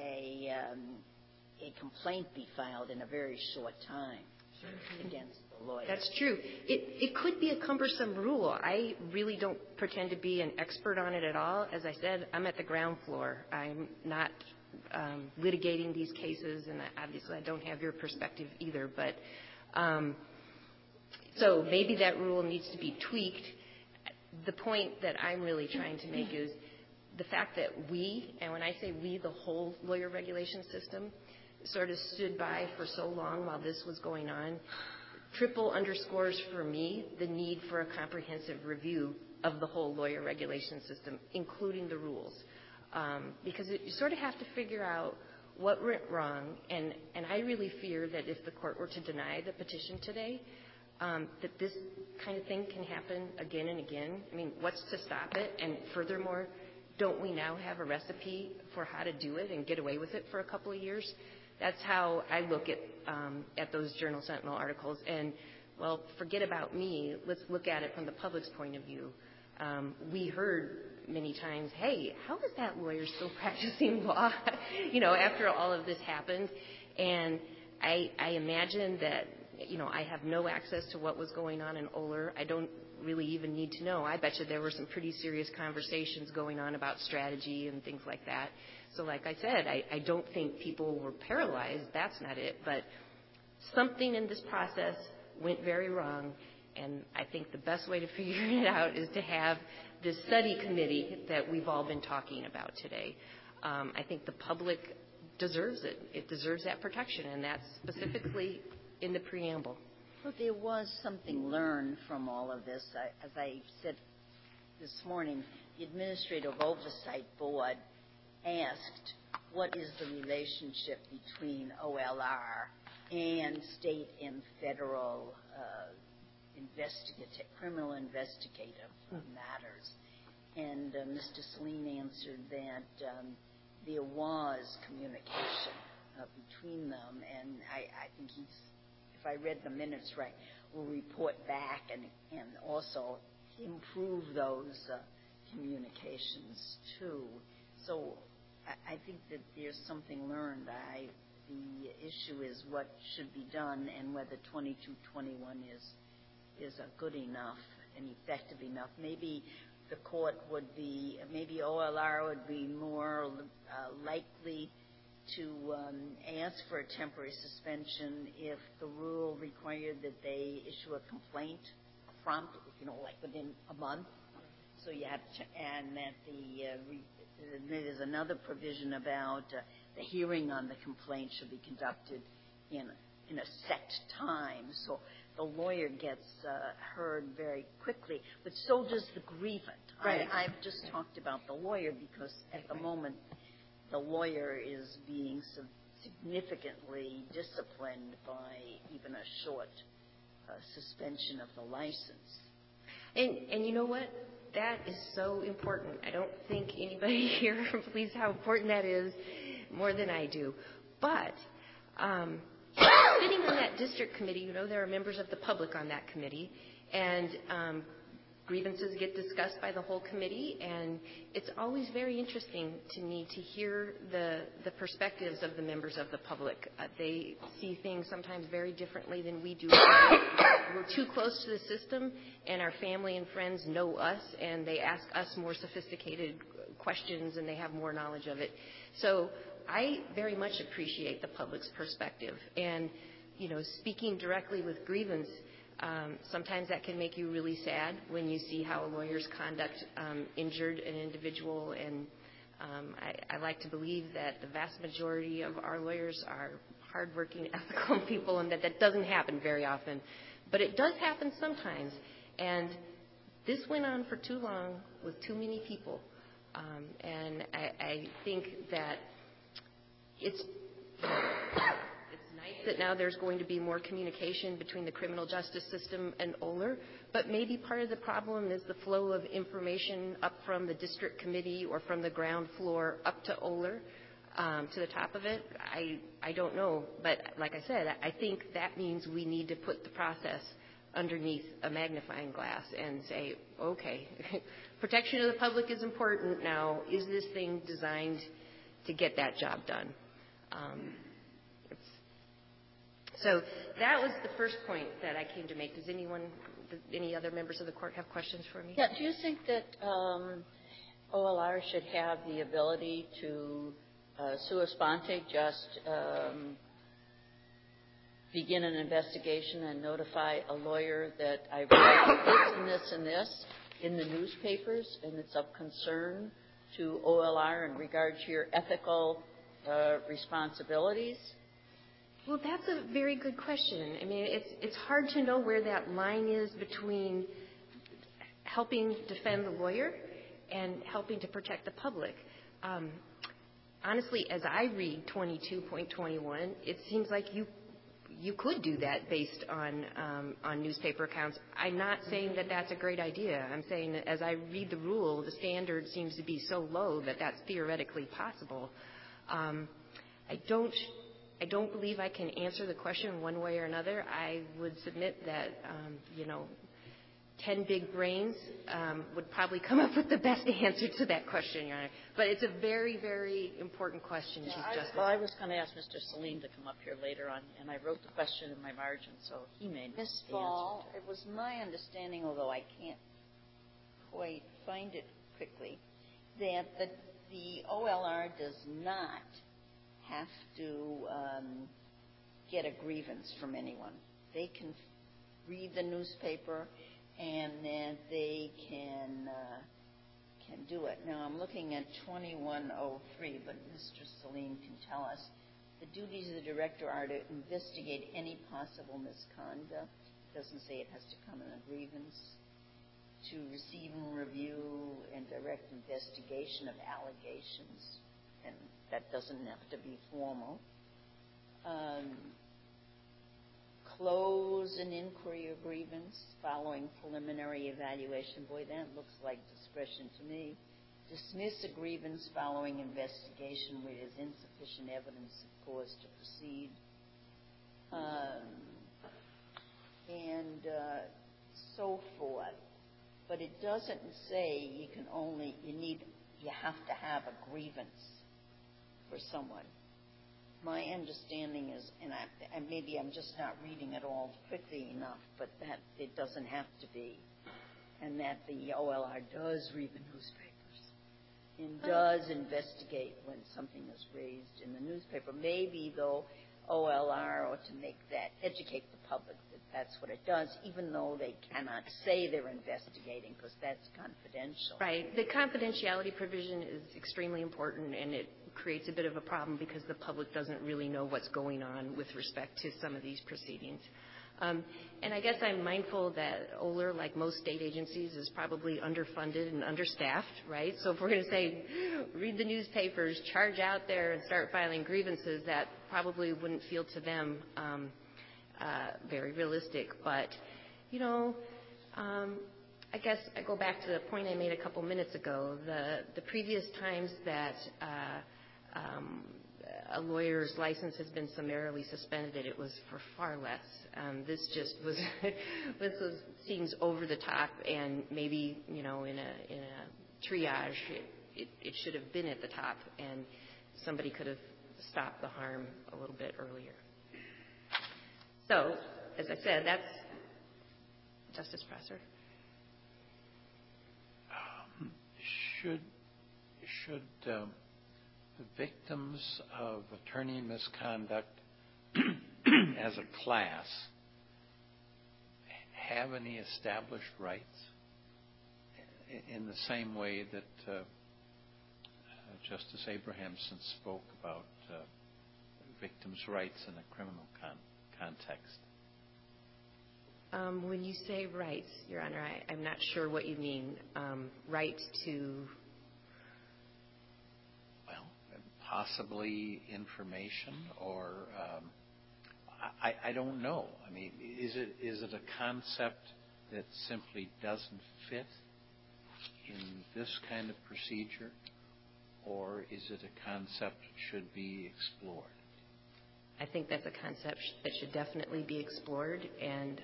a complaint be filed in a very short time against the lawyer. That's true. It could be a cumbersome rule. I really don't pretend to be an expert on it at all. As I said, I'm at the ground floor. I'm not litigating these cases, and obviously I don't have your perspective either. But so maybe that rule needs to be tweaked. The point that I'm really trying to make is the fact that we, and when I say we, the whole lawyer regulation system, sort of stood by for so long while this was going on, triple underscores for me the need for a comprehensive review of the whole lawyer regulation system, including the rules. Because you sort of have to figure out what went wrong, and I really fear that if the court were to deny the petition today, that this kind of thing can happen again and again. I mean, what's to stop it? And furthermore, don't we now have a recipe for how to do it and get away with it for a couple of years? That's how I look at those Journal Sentinel articles. And, well, forget about me. Let's look at it from the public's point of view. We heard many times, hey, how is that lawyer still practicing law, after all of this happened? And I imagine that, I have no access to what was going on in Oler. I don't really even need to know. I bet you there were some pretty serious conversations going on about strategy and things like that. So like I said, I don't think people were paralyzed. That's not it. But something in this process went very wrong, and I think the best way to figure it out is to have this study committee that we've all been talking about today. I think the public deserves it. It deserves that protection, and that's specifically in the preamble. Well, there was something learned from all of this. As I said this morning, the Administrative Oversight Board asked, what is the relationship between OLR and state and federal criminal investigative matters? And Mr. Saline answered that there was communication between them, and I think if I read the minutes right, will report back and also improve those communications too. So I think that there's something learned. the issue is what should be done and whether 2221 is good enough and effective enough. Maybe the court would be, maybe OLR would be more likely to ask for a temporary suspension if the rule required that they issue a complaint prompt, like within a month. So you have to, and that there's another provision about the hearing on the complaint should be conducted in a set time. So the lawyer gets heard very quickly, but so does the grievant. Right. I've just talked about the lawyer because at the moment the lawyer is being significantly disciplined by even a short suspension of the license. And you know what? That is so important. I don't think anybody here believes how important that is more than I do. But sitting on that district committee, there are members of the public on that committee, and grievances get discussed by the whole committee, and it's always very interesting to me to hear the perspectives of the members of the public. They see things sometimes very differently than we do. We're too close to the system, and our family and friends know us, and they ask us more sophisticated questions, and they have more knowledge of it. So I very much appreciate the public's perspective. And, speaking directly with grievance, sometimes that can make you really sad when you see how a lawyer's conduct injured an individual. And I like to believe that the vast majority of our lawyers are hardworking, ethical people, and that doesn't happen very often. But it does happen sometimes. And this went on for too long with too many people. And I think that it's nice that now there's going to be more communication between the criminal justice system and OLR, but maybe part of the problem is the flow of information up from the district committee or from the ground floor up to OLR, to the top of it. I don't know, but like I said, I think that means we need to put the process underneath a magnifying glass and say, okay, protection of the public is important. Now, is this thing designed to get that job done? So that was the first point that I came to make. Does any other members of the court have questions for me? Yeah. Do you think that OLR should have the ability to sua sponte, just begin an investigation and notify a lawyer that I've read this and this and this in the newspapers, and it's of concern to OLR in regard to your ethical responsibilities? Well, that's a very good question. I mean, it's hard to know where that line is between helping defend the lawyer and helping to protect the public. Honestly, as I read 22.21, it seems like you could do that based on newspaper accounts. I'm not saying that that's a great idea. I'm saying that as I read the rule, the standard seems to be so low that that's theoretically possible. I don't believe I can answer the question one way or another. I would submit that, 10 big brains would probably come up with the best answer to that question, Your Honor. But it's a very, very important question, Chief Justice. Well, I was going to ask Mr. Salim to come up here later on, and I wrote the question in my margin, so he may know the answer. Ms. Ball, it was my understanding, although I can't quite find it quickly, that the OLR does not have to get a grievance from anyone. They can read the newspaper and then they can do it. Now, I'm looking at 2103, but Mr. Salim can tell us. The duties of the director are to investigate any possible misconduct. It doesn't say it has to come in a grievance. To receive and review and direct investigation of allegations, and that doesn't have to be formal. Close an inquiry or grievance following preliminary evaluation. Boy, that looks like discretion to me. Dismiss a grievance following investigation where there's insufficient evidence of cause to proceed. And so forth. But it doesn't say you have to have a grievance for someone. My understanding is, and maybe I'm just not reading it all quickly enough, but that it doesn't have to be, and that the OLR does read the newspapers and does investigate when something is raised in the newspaper. Maybe, though, OLR ought to educate the public that that's what it does, even though they cannot say they're investigating because that's confidential. Right. The confidentiality provision is extremely important, and it creates a bit of a problem because the public doesn't really know what's going on with respect to some of these proceedings. And I guess I'm mindful that OLR, like most state agencies, is probably underfunded and understaffed, right? So if we're going to say, read the newspapers, charge out there and start filing grievances, that probably wouldn't feel to them very realistic. But, I guess I go back to the point I made a couple minutes ago. The previous times that a lawyer's license has been summarily suspended, it was for far less. This just was seems over the top, and maybe in a triage it should have been at the top, and somebody could have stopped the harm a little bit earlier. So, as I said, that's Justice Prosser. Should the victims of attorney misconduct as a class have any established rights in the same way that Justice Abrahamson spoke about victims' rights in a criminal context? When you say rights, Your Honor, I'm not sure what you mean. Rights to... Well, possibly information, or I don't know. I mean, is it a concept that simply doesn't fit in this kind of procedure, or is it a concept that should be explored? I think that's a concept that should definitely be explored. And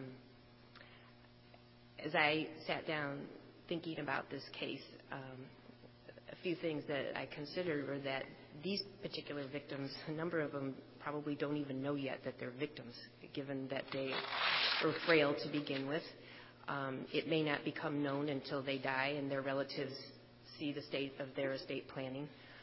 as I sat down thinking about this case, a few things that I considered were that these particular victims, a number of them probably don't even know yet that they're victims, given that they were frail to begin with. It may not become known until they die and their relatives see the state of their estate planning.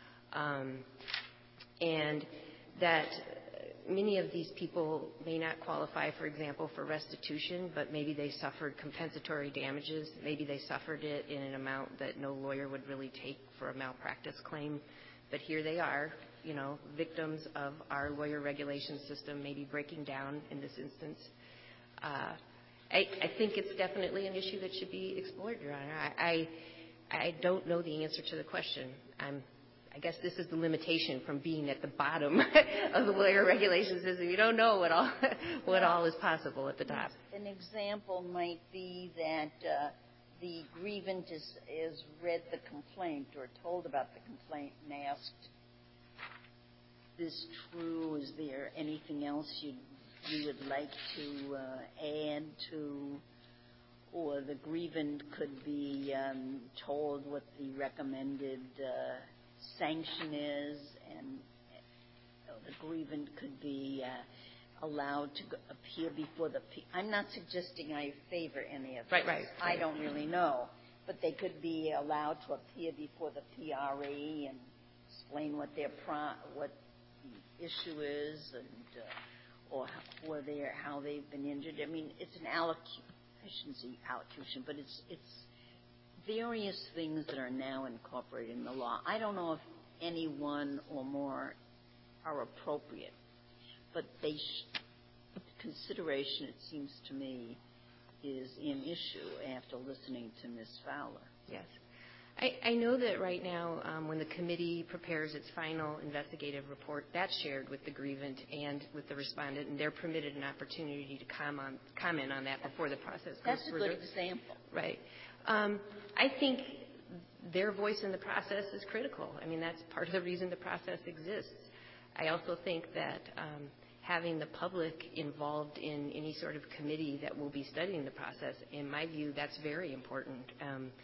And that many of these people may not qualify, for example, for restitution, but maybe they suffered compensatory damages. Maybe they suffered it in an amount that no lawyer would really take for a malpractice claim. But here they are, victims of our lawyer regulation system, maybe breaking down in this instance. I think it's definitely an issue that should be explored, Your Honor. I don't know the answer to the question. I guess this is the limitation from being at the bottom of the lawyer regulation system. You don't know what all is possible at the top. An example might be that the grievant is read the complaint or told about the complaint and asked, "Is this true? Is there anything else you would like to add to?" Or the grievant could be told what the recommended sanction is, and the grievant could be allowed to appear before the... I'm not suggesting I favor any of this. Right. I don't really know. But they could be allowed to appear before the PRE and explain what what the issue is, and or how they've been injured. I mean, it's an allocution. I shouldn't say allocution, but it's various things that are now incorporated in the law. I don't know if any one or more are appropriate, but consideration, it seems to me, is an issue after listening to Ms. Fowler. Yes. I know that right now when the committee prepares its final investigative report, that's shared with the grievant and with the respondent, and they're permitted an opportunity to comment on that before the process goes further. That's a good example. Right. I think their voice in the process is critical. I mean, that's part of the reason the process exists. I also think that having the public involved in any sort of committee that will be studying the process, in my view, that's very important.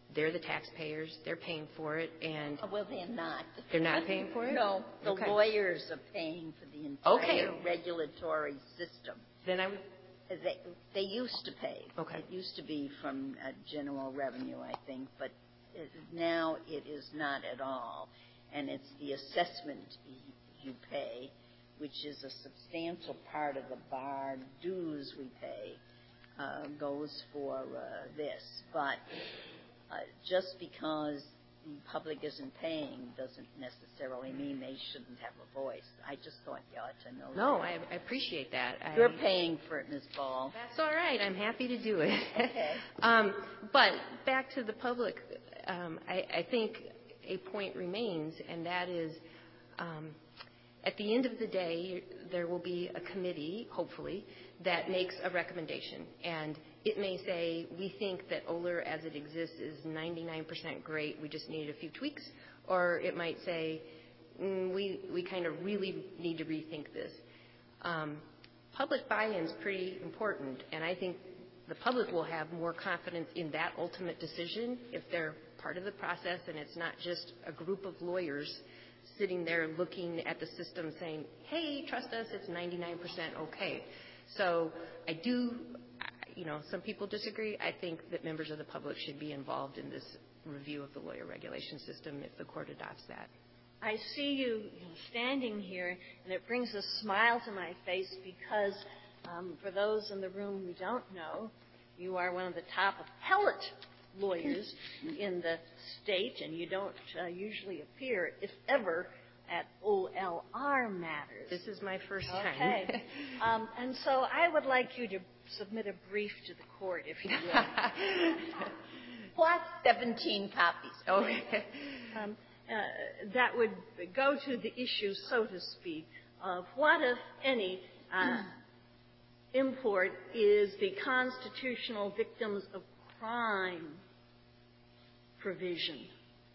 They're the taxpayers. They're paying for it, and Well, they're not. they're not paying for it? No, the Okay. lawyers are paying for the entire Okay. regulatory system. Then I would, They used to pay. Okay. It used to be from general revenue, I think, but now it is not at all. And it's the assessment you pay, which is a substantial part of the bar dues we pay, goes for this. But just because the public isn't paying doesn't necessarily mean they shouldn't have a voice. I just thought you ought to know no, that. I appreciate that. You're paying for it, Ms. Ball. That's all right. I'm happy to do it. Okay. But back to the public, I think a point remains, and that is, at the end of the day, there will be a committee, hopefully, that makes a recommendation. And it may say, we think that OLR as it exists is 99% great, we just need a few tweaks. Or it might say, we kind of really need to rethink this. Public buy-in is pretty important, and I think the public will have more confidence in that ultimate decision if they're part of the process and it's not just a group of lawyers sitting there looking at the system saying, hey, trust us, it's 99% okay. So I do, some people disagree. I think that members of the public should be involved in this review of the lawyer regulation system if the court adopts that. I see you standing here, and it brings a smile to my face because for those in the room who don't know, you are one of the top appellate lawyers in the state, and you don't usually appear, if ever, at OLR matters. This is my first time. Okay. And so I would like you to submit a brief to the court, if you will. Plus 17 copies. Okay. That would go to the issue, so to speak, of what, if any, import is the constitutional victims of crime provision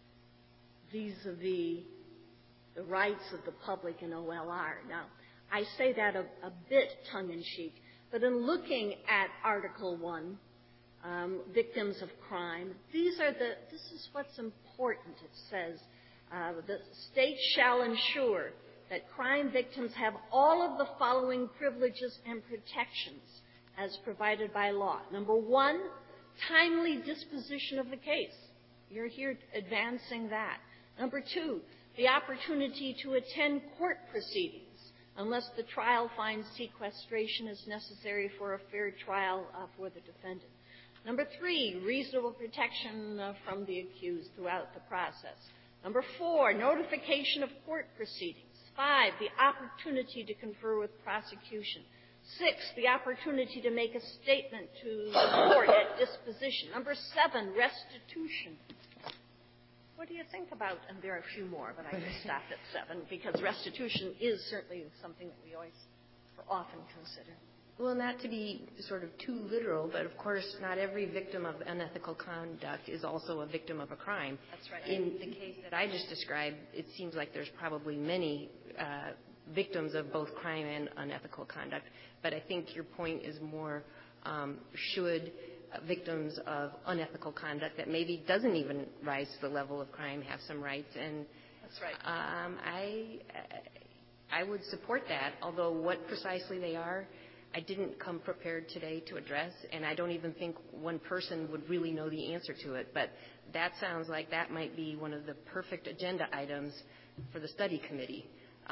vis-a-vis the rights of the public in OLR. Now, I say that a bit tongue-in-cheek, but in looking at Article 1, victims of crime, this is what's important. It says, the state shall ensure that crime victims have all of the following privileges and protections as provided by law. Number one, timely disposition of the case. You're here advancing that. Number two, the opportunity to attend court proceedings unless the trial finds sequestration is necessary for a fair trial for the defendant. Number three, reasonable protection from the accused throughout the process. Number four, notification of court proceedings. 5, the opportunity to confer with prosecution. 6, the opportunity to make a statement to the court at disposition. Number 7, restitution. What do you think about, and there are a few more, but I just stopped at 7, because restitution is certainly something that we always often consider. Well, not to be sort of too literal, but of course not every victim of unethical conduct is also a victim of a crime. That's right. In the case that I just described, it seems like there's probably many victims of both crime and unethical conduct. But I think your point is more, should victims of unethical conduct that maybe doesn't even rise to the level of crime have some rights? And that's right. I would support that, although what precisely they are, I didn't come prepared today to address, and I don't even think one person would really know the answer to it. But that sounds like that might be one of the perfect agenda items for the study committee.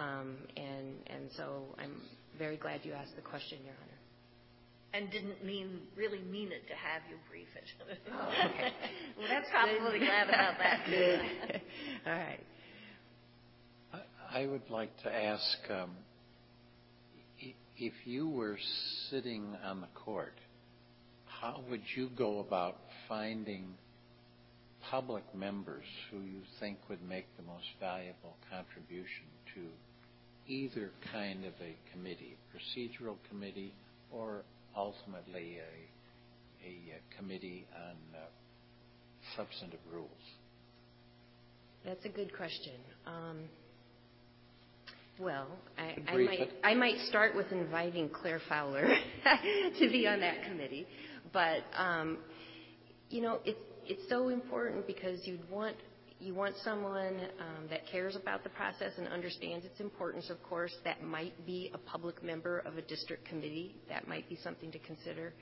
And so I'm very glad you asked the question, Your Honor. And didn't really mean it to have you brief it. Oh, okay. Well, that's probably glad about that. Good. All right. I would like to ask, if you were sitting on the court, how would you go about finding public members who you think would make the most valuable contribution to either kind of a committee, procedural committee, or ultimately a committee on substantive rules? That's a good question. Well, I might start with inviting Claire Fowler to be on that committee. But, it's so important because you want someone that cares about the process and understands its importance, of course. That might be a public member of a district committee. That might be something to consider.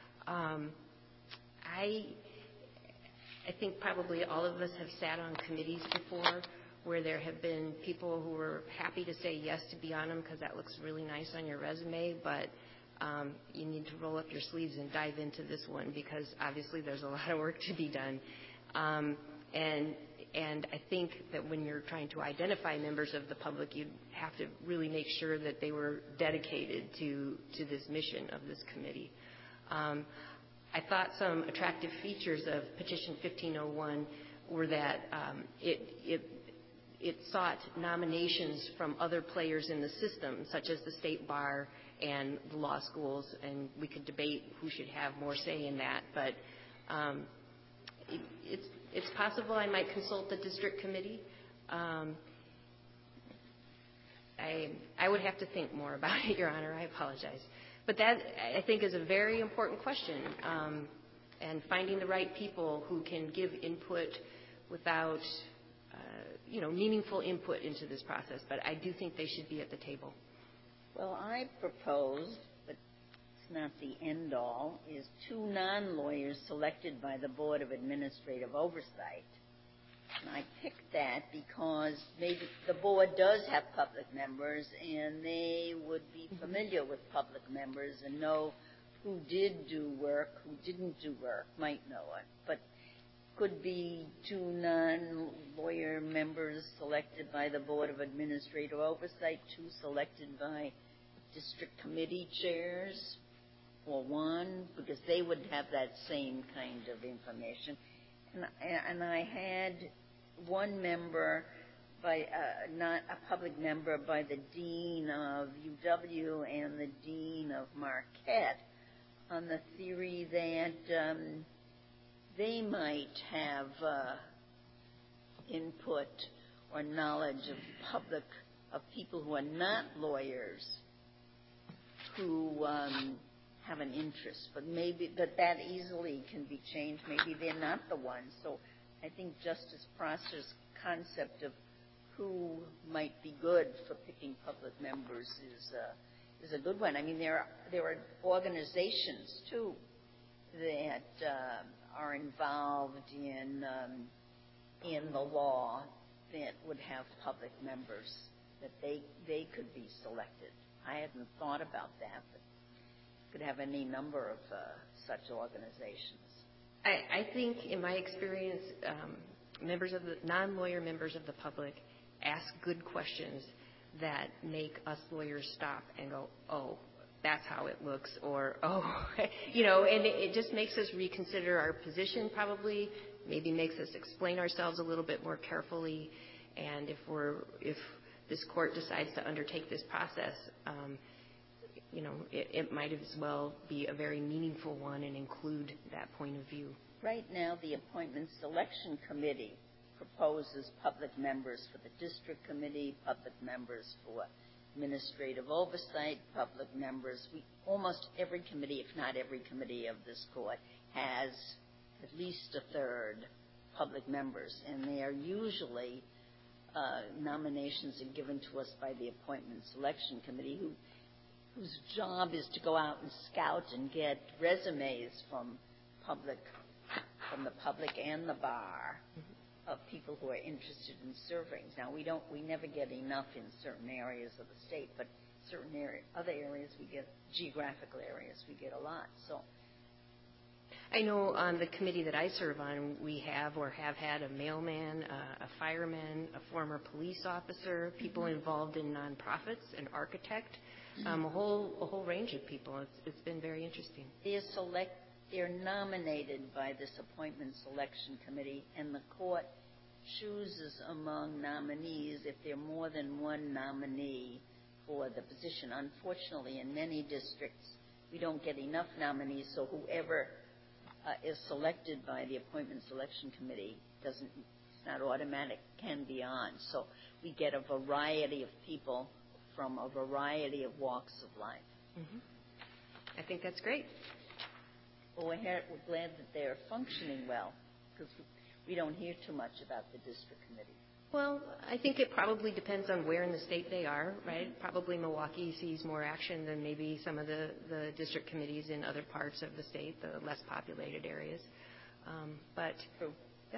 I think probably all of us have sat on committees before where there have been people who were happy to say yes to be on them because that looks really nice on your resume, but you need to roll up your sleeves and dive into this one because obviously there's a lot of work to be done. And I think that when you're trying to identify members of the public, you have to really make sure that they were dedicated to this mission of this committee. I thought some attractive features of Petition 1501 were that it sought nominations from other players in the system, such as the state bar and the law schools, and we could debate who should have more say in that. But it's possible I might consult the district committee. I would have to think more about it, Your Honor. I apologize. But that, I think, is a very important question, and finding the right people who can give input without, meaningful input into this process. But I do think they should be at the table. Well, I propose, but it's not the end-all, is 2 non-lawyers selected by the Board of Administrative Oversight. And I picked that because maybe the board does have public members, and they would be familiar with public members and know who did do work, who didn't do work, might know it. But could be 2 non-lawyer members selected by the Board of Administrative Oversight, 2 selected by district committee chairs, or 1, because they would have that same kind of information. And I had 1 member by, not a public member, by the dean of UW and the dean of Marquette, on the theory that they might have input or knowledge of people who are not lawyers who have an interest, but that easily can be changed. Maybe they're not the ones. So I think Justice Prosser's concept of who might be good for picking public members is a good one. I mean, there are organizations too that are involved in the law that would have public members that they could be selected. I hadn't thought about that, but could have any number of such organizations. I think, in my experience, non-lawyer members of the public ask good questions that make us lawyers stop and go, oh, that's how it looks, or, oh, and it just makes us reconsider our position probably, maybe makes us explain ourselves a little bit more carefully, and if this court decides to undertake this process, it might as well be a very meaningful one and include that point of view. Right now, the Appointment Selection Committee proposes public members for the district committee, public members for administrative oversight, public members. Almost every committee, if not every committee of this court, has at least a third public members, and they are usually nominations are given to us by the Appointment Selection Committee, whose job is to go out and scout and get resumes from the public and the bar of people who are interested in serving. Now, we never get enough in certain areas of the state, but other areas geographical areas, we get a lot. So I know on the committee that I serve on, we have or have had a mailman, a fireman, a former police officer, people involved in nonprofits, an architect, a whole range of people. It's been very interesting. They're nominated by this Appointment Selection Committee, and the court chooses among nominees if there are more than 1 nominee for the position. Unfortunately, in many districts, we don't get enough nominees, so whoever is selected by the Appointment Selection Committee it's not automatic, can be on. So we get a variety of people from a variety of walks of life. Mm-hmm. I think that's great. Well, we're glad that they're functioning well. Because we don't hear too much about the district committee. Well, I think it probably depends on where in the state they are, right? Probably Milwaukee sees more action than maybe some of the district committees in other parts of the state, the less populated areas. Yeah.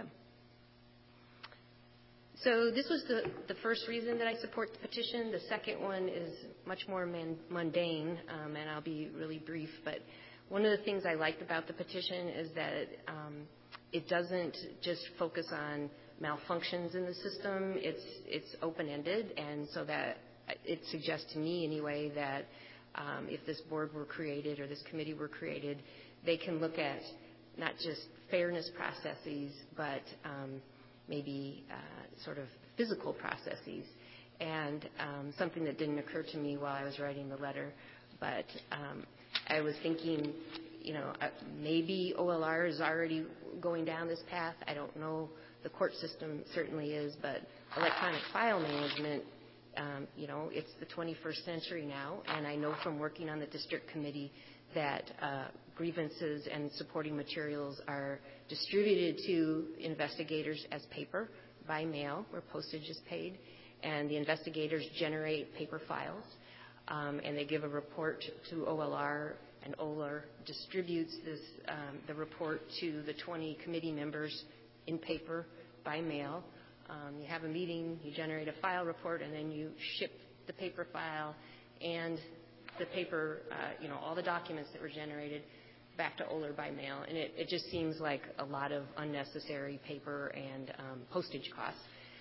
So this was the first reason that I support the petition. The second one is much more mundane, and I'll be really brief. But one of the things I liked about the petition is that it doesn't just focus on malfunctions in the system. It's open-ended, and so that it suggests to me anyway that if this board were created or this committee were created, they can look at not just fairness processes, but maybe sort of physical processes. And something that didn't occur to me while I was writing the letter, but I was thinking, maybe OLR is already going down this path. I don't know. The court system certainly is, but electronic file management, it's the 21st century now, and I know from working on the district committee that grievances and supporting materials are distributed to investigators as paper by mail, where postage is paid, and the investigators generate paper files, and they give a report to OLR, and OLR distributes the report to the 20 committee members in paper by mail. You have a meeting, you generate a file report, and then you ship the paper file and the paper, all the documents that were generated back to OLR by mail. And it just seems like a lot of unnecessary paper and postage costs.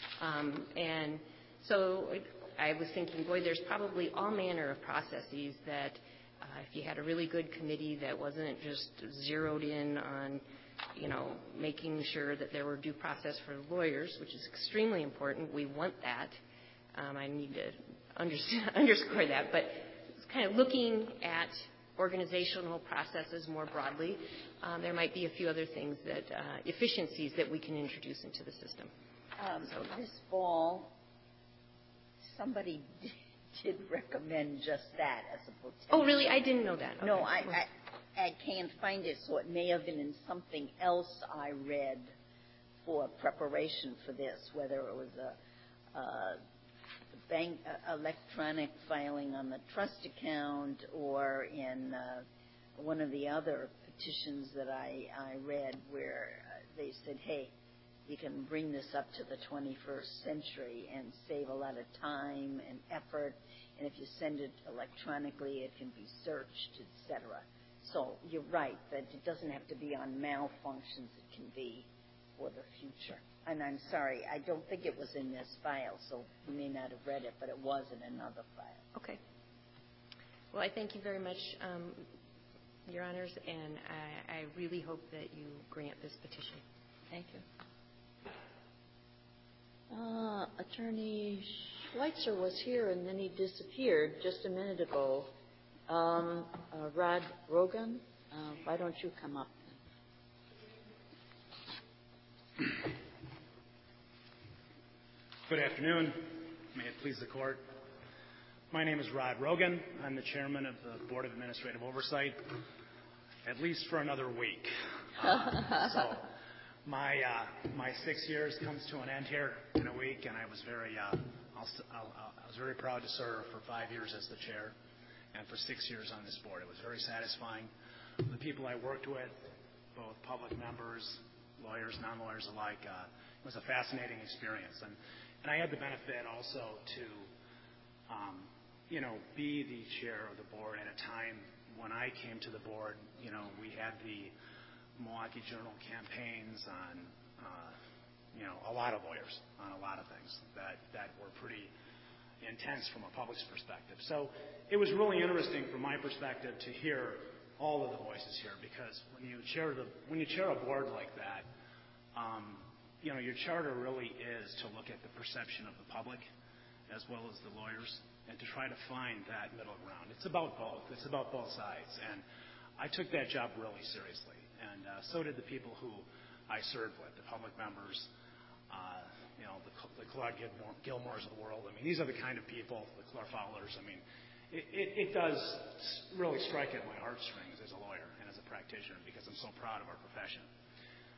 And so I was thinking, boy, there's probably all manner of processes that if you had a really good committee that wasn't just zeroed in on making sure that there were due process for lawyers, which is extremely important. We want that. I need to underscore that. But it's kind of looking at organizational processes more broadly. There might be a few other things that, efficiencies that we can introduce into the system. This fall, somebody did recommend just that as a potential. Oh, really? I didn't know that. Okay. No, I can't find it, so it may have been in something else I read for preparation for this, whether it was a bank electronic filing on the trust account or in one of the other petitions that I read where they said, hey, you can bring this up to the 21st century and save a lot of time and effort, and if you send it electronically, it can be searched, etc. So you're right that it doesn't have to be on malfunctions. It can be for the future. And I'm sorry, I don't think it was in this file, so you may not have read it, but it was in another file. Okay. Well, I thank you very much, Your Honors, and I really hope that you grant this petition. Thank you. Attorney Schweitzer was here, and then he disappeared just a minute ago. Rod Rogan, why don't you come up? Good afternoon. May it please the Court. My name is Rod Rogan. I'm the chairman of the Board of Administrative Oversight, at least for another week. So my 6 years comes to an end here in a week, and I was very proud to serve for 5 years as the chair and for 6 years on this board. It was very satisfying. The people I worked with, both public members, lawyers, non-lawyers alike, it was a fascinating experience. And I had the benefit also to, be the chair of the board at a time when I came to the board. We had the Milwaukee Journal campaigns on, a lot of lawyers on a lot of things that were pretty intense from a public's perspective. So it was really interesting from my perspective to hear all of the voices here, because when you chair a board like that, your charter really is to look at the perception of the public as well as the lawyers and to try to find that middle ground. It's about both. It's about both sides. And I took that job really seriously, and so did the people who I served with, the public members, the Claude Gilmores of the world. I mean, these are the kind of people, the Claire Fowlers. I mean, it does really strike at my heartstrings as a lawyer and as a practitioner, because I'm so proud of our profession.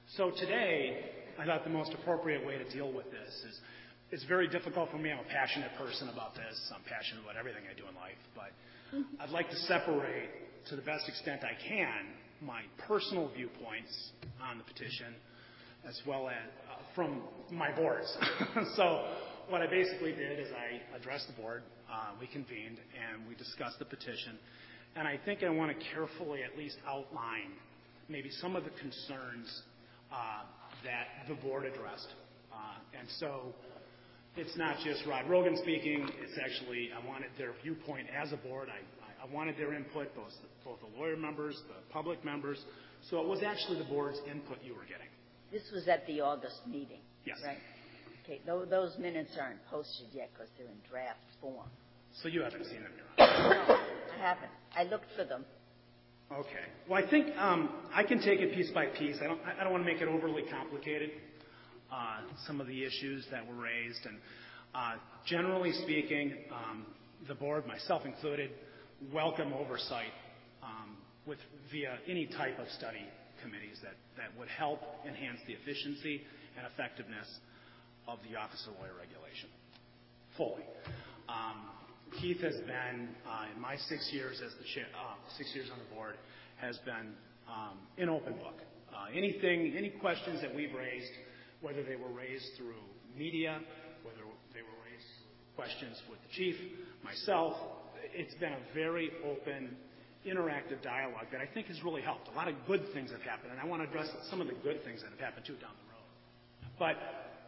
So today, I thought the most appropriate way to deal with this is, it's very difficult for me. I'm a passionate person about this. I'm passionate about everything I do in life. But I'd like to separate, to the best extent I can, my personal viewpoints on the petition as well as from my boards. So what I basically did is I addressed the board. We convened, and we discussed the petition. And I think I want to carefully at least outline maybe some of the concerns that the board addressed. And so it's not just Rod Rogan speaking. It's actually, I wanted their viewpoint as a board. I wanted their input, both the lawyer members, the public members. So it was actually the board's input you were getting. This was at the August meeting. Yes. Right? Okay. Those minutes aren't posted yet because they're in draft form. So you haven't seen them, Your Honor? No, I haven't. I looked for them. Okay. Well, I think I can take it piece by piece. I don't want to make it overly complicated, some of the issues that were raised. And generally speaking, the board, myself included, welcome oversight via any type of study committees that would help enhance the efficiency and effectiveness of the Office of Lawyer Regulation. Fully. Keith has been, in my 6 years as the chair, 6 years on the board, has been an open book. Any questions that we've raised, whether they were raised through media, whether they were raised through questions with the chief, myself, it's been a very open, interactive dialogue that I think has really helped. A lot of good things have happened, and I want to address some of the good things that have happened too down the road.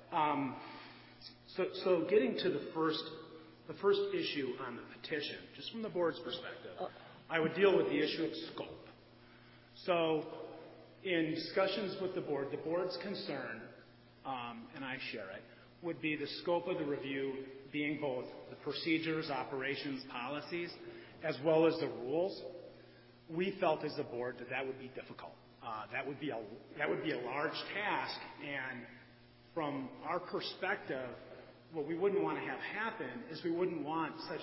But so getting to the first issue on the petition, just from the board's perspective, I would deal with the issue of scope. So in discussions with the board's concern, and I share it, would be the scope of the review being both the procedures, operations, policies, as well as the rules. We felt as a board that would be difficult. That would be a large task, and from our perspective, what we wouldn't want to have happen is we wouldn't want such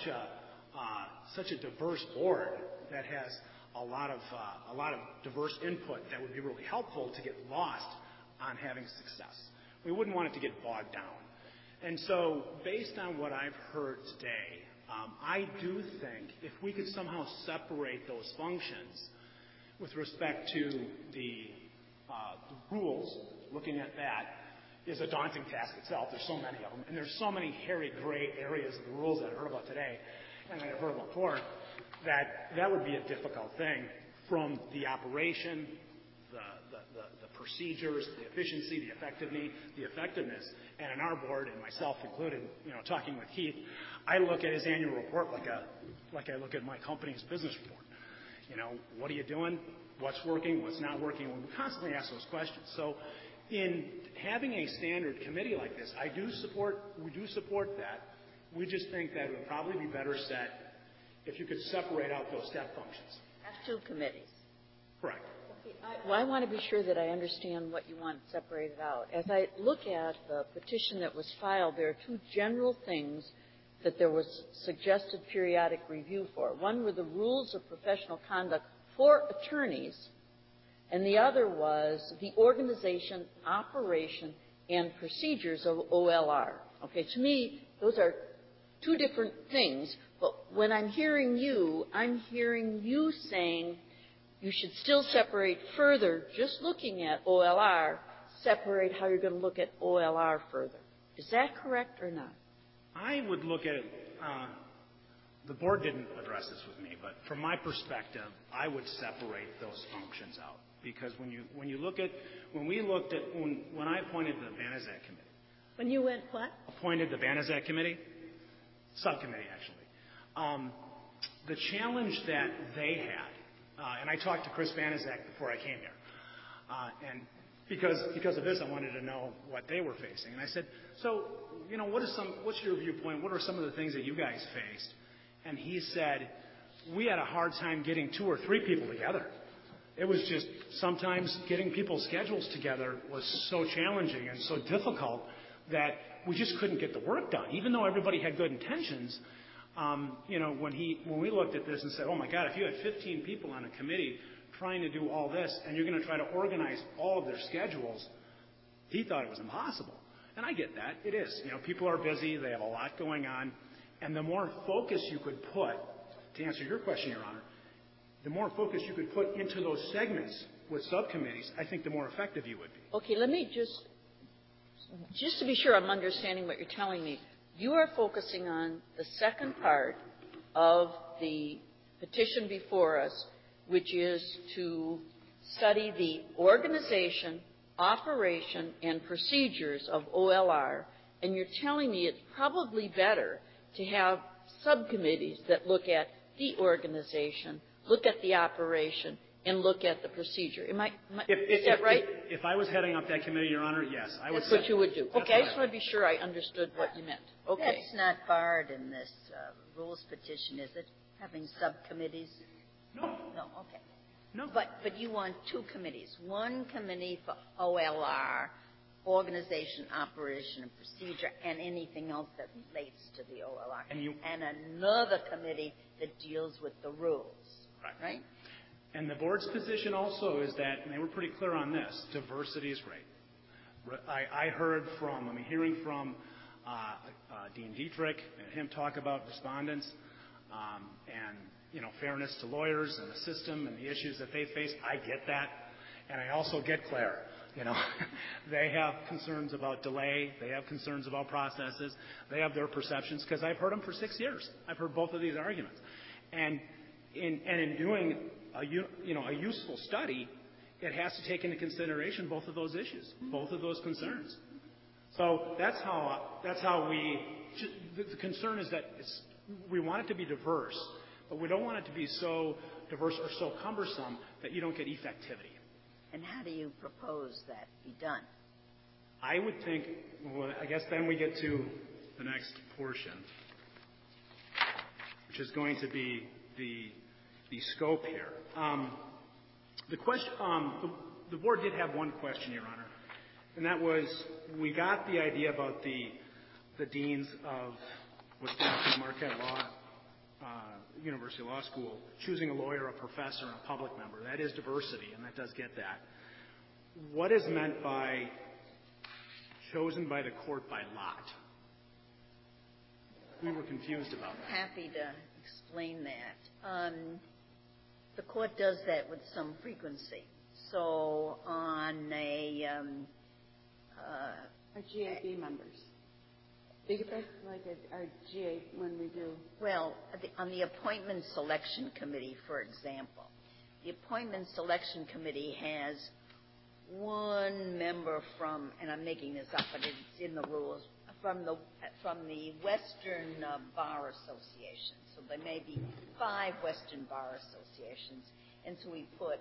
a diverse board that has a lot of diverse input that would be really helpful to get lost on having success. We wouldn't want it to get bogged down. And so, based on what I've heard today, I do think if we could somehow separate those functions with respect to the rules, looking at that is a daunting task itself. There's so many of them, and there's so many hairy gray areas of the rules that I heard about today and that I've heard about before, that would be a difficult thing from the operation, the procedures, the efficiency, the effectiveness. And in our board, and myself included, talking with Keith, I look at his annual report like I look at my company's business report. What are you doing? What's working? What's not working? We constantly ask those questions. So in having a standard committee like this, we do support that. We just think that it would probably be better set if you could separate out those step functions. Have two committees. Correct. Well, I want to be sure that I understand what you want separated out. As I look at the petition that was filed, there are two general things that there was suggested periodic review for. One were the rules of professional conduct for attorneys, and the other was the organization, operation, and procedures of OLR. Okay, to me, those are two different things, but when I'm hearing you saying you should still separate further, just looking at OLR, separate how you're going to look at OLR further. Is that correct or not? I would look at it, the board didn't address this with me, but from my perspective, I would separate those functions out. Because when I appointed the Banizak committee. When you went what? Appointed the Banizak committee, subcommittee actually. The challenge that they had, and I talked to Chris Banizak before I came here, and because of this, I wanted to know what they were facing. And I said, so, what's your viewpoint? What are some of the things that you guys faced? And he said, we had a hard time getting 2 or 3 people together. It was just sometimes getting people's schedules together was so challenging and so difficult that we just couldn't get the work done, even though everybody had good intentions. When we looked at this and said, oh my God, if you had 15 people on a committee trying to do all this, and you're going to try to organize all of their schedules. He thought it was impossible. And I get that. It is. People are busy. They have a lot going on. And the more focus you could put, to answer your question, Your Honor, the more focus you could put into those segments with subcommittees, I think the more effective you would be. Okay, let me just to be sure I'm understanding what you're telling me. You are focusing on the second part of the petition before us, which is to study the organization, operation, and procedures of OLR, and you're telling me it's probably better to have subcommittees that look at the organization, look at the operation, and look at the procedure. Is that right? If I was heading up that committee, Your Honor, yes. I would. That's what you would do. Okay, I just want to be sure I understood what you meant. Okay. That's not barred in this rules petition, is it? Having subcommittees? No. No, okay. No. But you want two committees. One committee for OLR, organization, operation, and procedure, and anything else that relates to the OLR. And another committee that deals with the rules. Right? And the board's position also is that, and they were pretty clear on this, diversity is great. I'm hearing from Dean Dietrich and him talk about respondents and, fairness to lawyers and the system and the issues that they face. I get that. And I also get Claire. They have concerns about delay. They have concerns about processes. They have their perceptions, because I've heard them for 6 years. I've heard both of these arguments. And in doing a useful study, it has to take into consideration both of those issues, both of those concerns. So that's how the concern is that we want it to be diverse, but we don't want it to be so diverse or so cumbersome that you don't get effectivity. And how do you propose that be done? I would think, I guess then we get to the next portion, which is going to be the scope here. The board did have one question, Your Honor, and that was, we got the idea about the deans of Wisconsin Marquette University Law School choosing a lawyer, a professor, and a public member. That is diversity, and that does get that. What is meant by chosen by the court by lot? We were confused about that. Happy to explain that. The court does that with some frequency. So on our GAB members. Like our GA when we do. Well, on the appointment selection committee, for example, the appointment selection committee has one member from, and I'm making this up, but it's in the rules, from the Western Bar Association. So there may be 5 Western Bar Associations, and so we put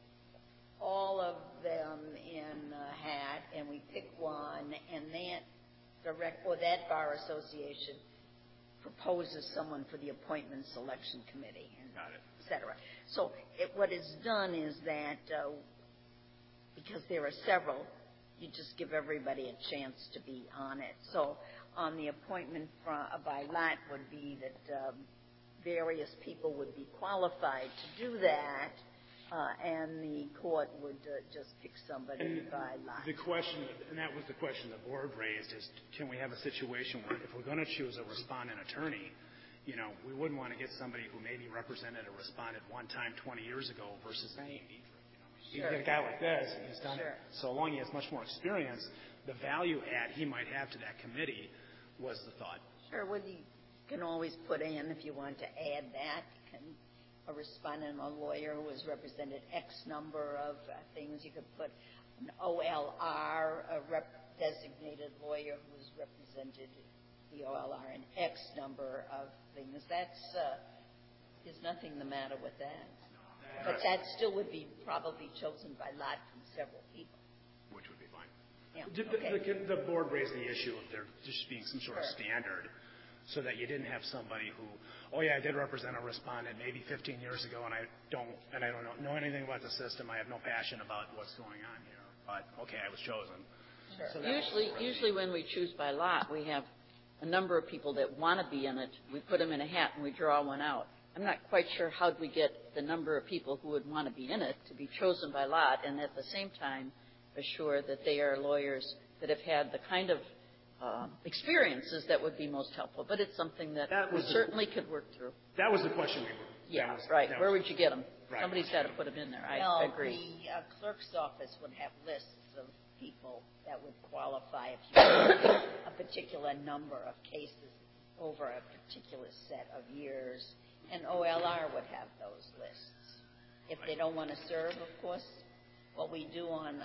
all of them in a hat, and we pick one, and that bar association proposes someone for the appointment selection committee, and et cetera. So what is done is that because there are several, you just give everybody a chance to be on it. So on the appointment by lot would be that various people would be qualified to do that, and the court would just pick somebody by lot. The question, and that was the question the board raised, is can we have a situation where if we're going to choose a respondent attorney, we wouldn't want to get somebody who maybe represented a respondent one time 20 years ago versus me. You get a guy like this, and he's done it so long, he has much more experience. The value add he might have to that committee was the thought. Sure. Well, you can always put in, if you want to add that, a respondent, a lawyer who has represented X number of things. You could put an OLR, a designated lawyer who has represented the OLR in X number of things. There's nothing the matter with that. But that still would be probably chosen by lot from several people. Which would be fine. Yeah. The board raised the issue of there just being some sort of standard so that you didn't have somebody who, I did represent a respondent maybe 15 years ago, and I don't know anything about the system. I have no passion about what's going on here. But, I was chosen. Sure. So usually when we choose by lot, we have a number of people that want to be in it. We put them in a hat and we draw one out. I'm not quite sure how we get the number of people who would want to be in it to be chosen by lot, and at the same time assure that they are lawyers that have had the kind of experiences that would be most helpful. But it's something that we certainly could work through. That was the question we were. Yeah, right. Where would you get them? Right. Somebody's got to put them in there. Well, I agree. The clerk's office would have lists of people that would qualify if you had a particular number of cases over a particular set of years, and OLR would have those lists. If they don't want to serve, of course, what we do on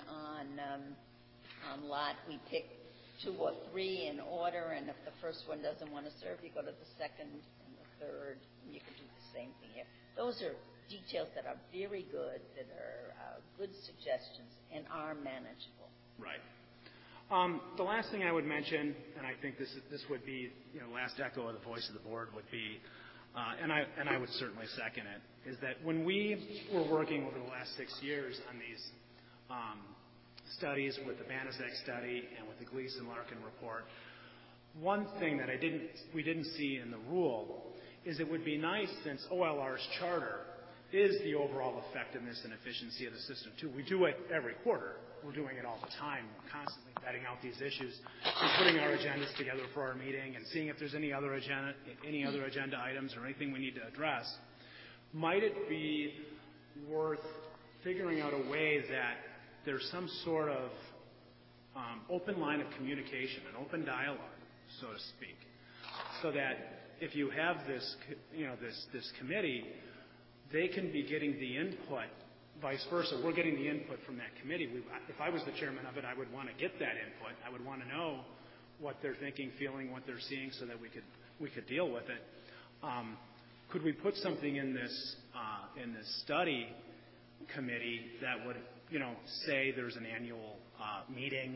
lot, we pick 2 or 3 in order, and if the first one doesn't want to serve, you go to the second and the third, and you can do the same thing here. Those are details that are very good, that are good suggestions, and are manageable. Right. The last thing I would mention, and I think this would be, last echo of the voice of the board would be, and I would certainly second it, is that when we were working over the last 6 years on these studies with the Banaszak study and with the Gleason-Larkin report, one thing that we didn't see in the rule is it would be nice, since OLR's charter is the overall effectiveness and efficiency of the system too. We do it every quarter. We're doing it all the time. We're constantly vetting out these issues and putting our agendas together for our meeting and seeing if there's any other agenda items or anything we need to address. Might it be worth figuring out a way that there's some sort of open line of communication, an open dialogue, so to speak, so that if you have this, this committee, they can be getting the input. Vice versa, we're getting the input from that committee. If I was the chairman of it, I would want to get that input. I would want to know what they're thinking, feeling, what they're seeing, so that we could deal with it. Could we put something in this study committee that would, say there's an annual meeting,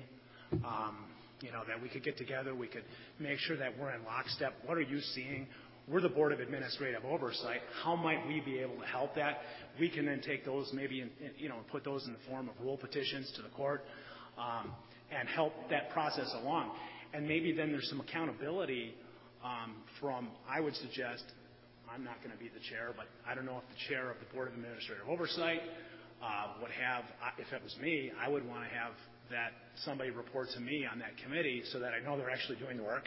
that we could get together, we could make sure that we're in lockstep. What are you seeing? We're the Board of Administrative Oversight. How might we be able to help that? We can then take those maybe and put those in the form of rule petitions to the court and help that process along. And maybe then there's some accountability from, I would suggest, I'm not going to be the chair, but I don't know if the chair of the Board of Administrative Oversight would have, if it was me, I would want to have that somebody report to me on that committee so that I know they're actually doing the work.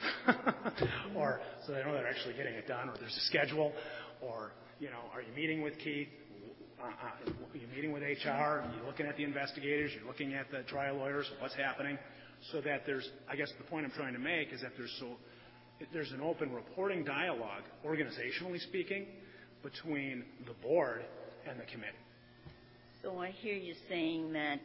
Or so they know they're actually getting it done, or there's a schedule, or, are you meeting with Keith? Are you meeting with HR? Are you looking at the investigators? You're looking at the trial lawyers? What's happening? So that there's, I guess the point I'm trying to make is that there's an open reporting dialogue, organizationally speaking, between the board and the committee. So I hear you saying that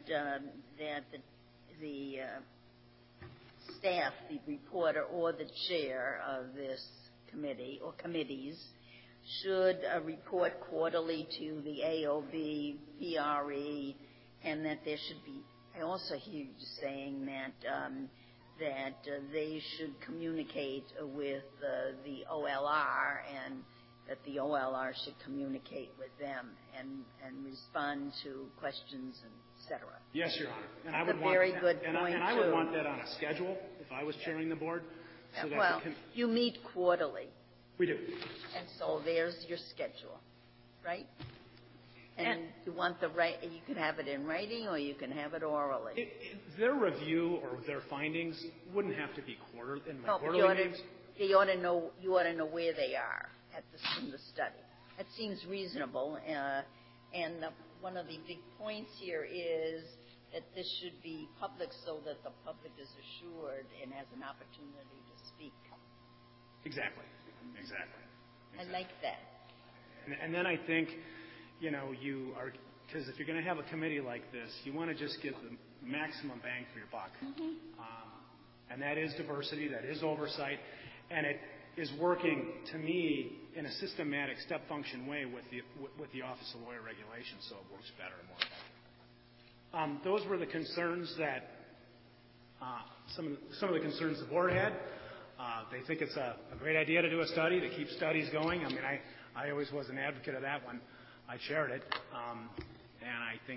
the staff, the reporter, or the chair of this committee or committees should report quarterly to the AOB, PRE, and that there should be. I also hear you saying that they should communicate with the OLR, and that the OLR should communicate with them and respond to questions, et cetera. Yes, Your Honor. And I That's would a want very that, good and point, I would want that on a schedule if I was chairing the board. So that well, you meet quarterly. We do. And so there's your schedule, right? And you want you can have it in writing or you can have it orally. Their review or their findings wouldn't have to be quarterly meetings. You ought to know where they are in the study. That seems reasonable. And one of the big points here is that this should be public so that the public is assured and has an opportunity to speak. Exactly. I like that. And then I think, because if you're going to have a committee like this, you want to just get the maximum bang for your buck. Mm-hmm. And that is diversity, that is oversight, and it is working, to me, in a systematic step function way with the Office of Lawyer Regulation, so it works better and more effectively. Those were the concerns that some of the concerns the board had. They think it's a great idea to do a study, to keep studies going. I mean, I always was an advocate of that when I chaired it, and I think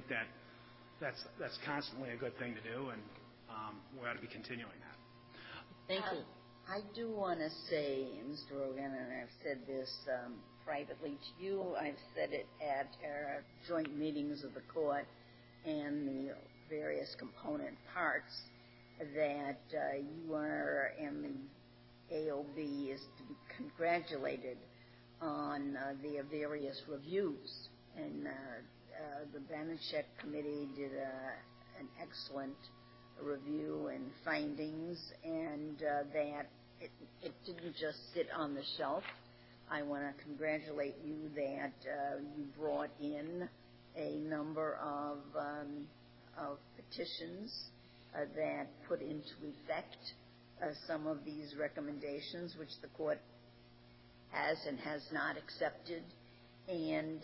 that's constantly a good thing to do, and we ought to be continuing that. Thank you. I do want to say, Mr. Rogan, and I've said this privately to you, I've said it at our joint meetings of the court and the various component parts, that you are, and the AOB is to be congratulated on their various reviews. And the Banachek Committee did an excellent review and findings, and that it didn't just sit on the shelf. I want to congratulate you that you brought in a number of petitions that put into effect some of these recommendations, which the court has and has not accepted, and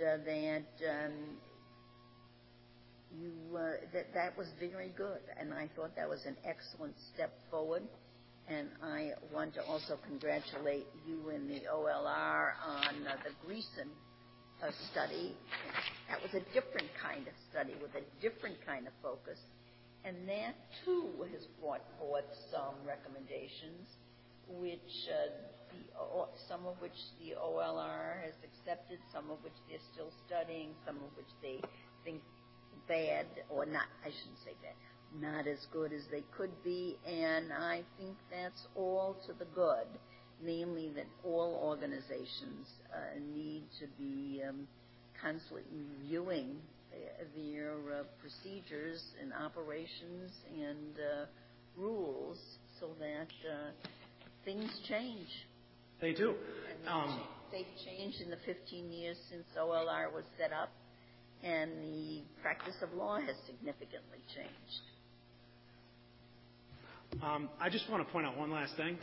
that was very good, and I thought that was an excellent step forward. And I want to also congratulate you and the OLR on the Gleason study. That was a different kind of study with a different kind of focus, and that too has brought forth some recommendations, which some of which the OLR has accepted, some of which they're still studying, some of which they think bad, or not, I shouldn't say bad, not as good as they could be, and I think that's all to the good, namely that all organizations need to be constantly reviewing their procedures and operations and rules so that things change. They do. And they've changed in the 15 years since OLR was set up, and the practice of law has significantly changed. I just want to point out one last thing.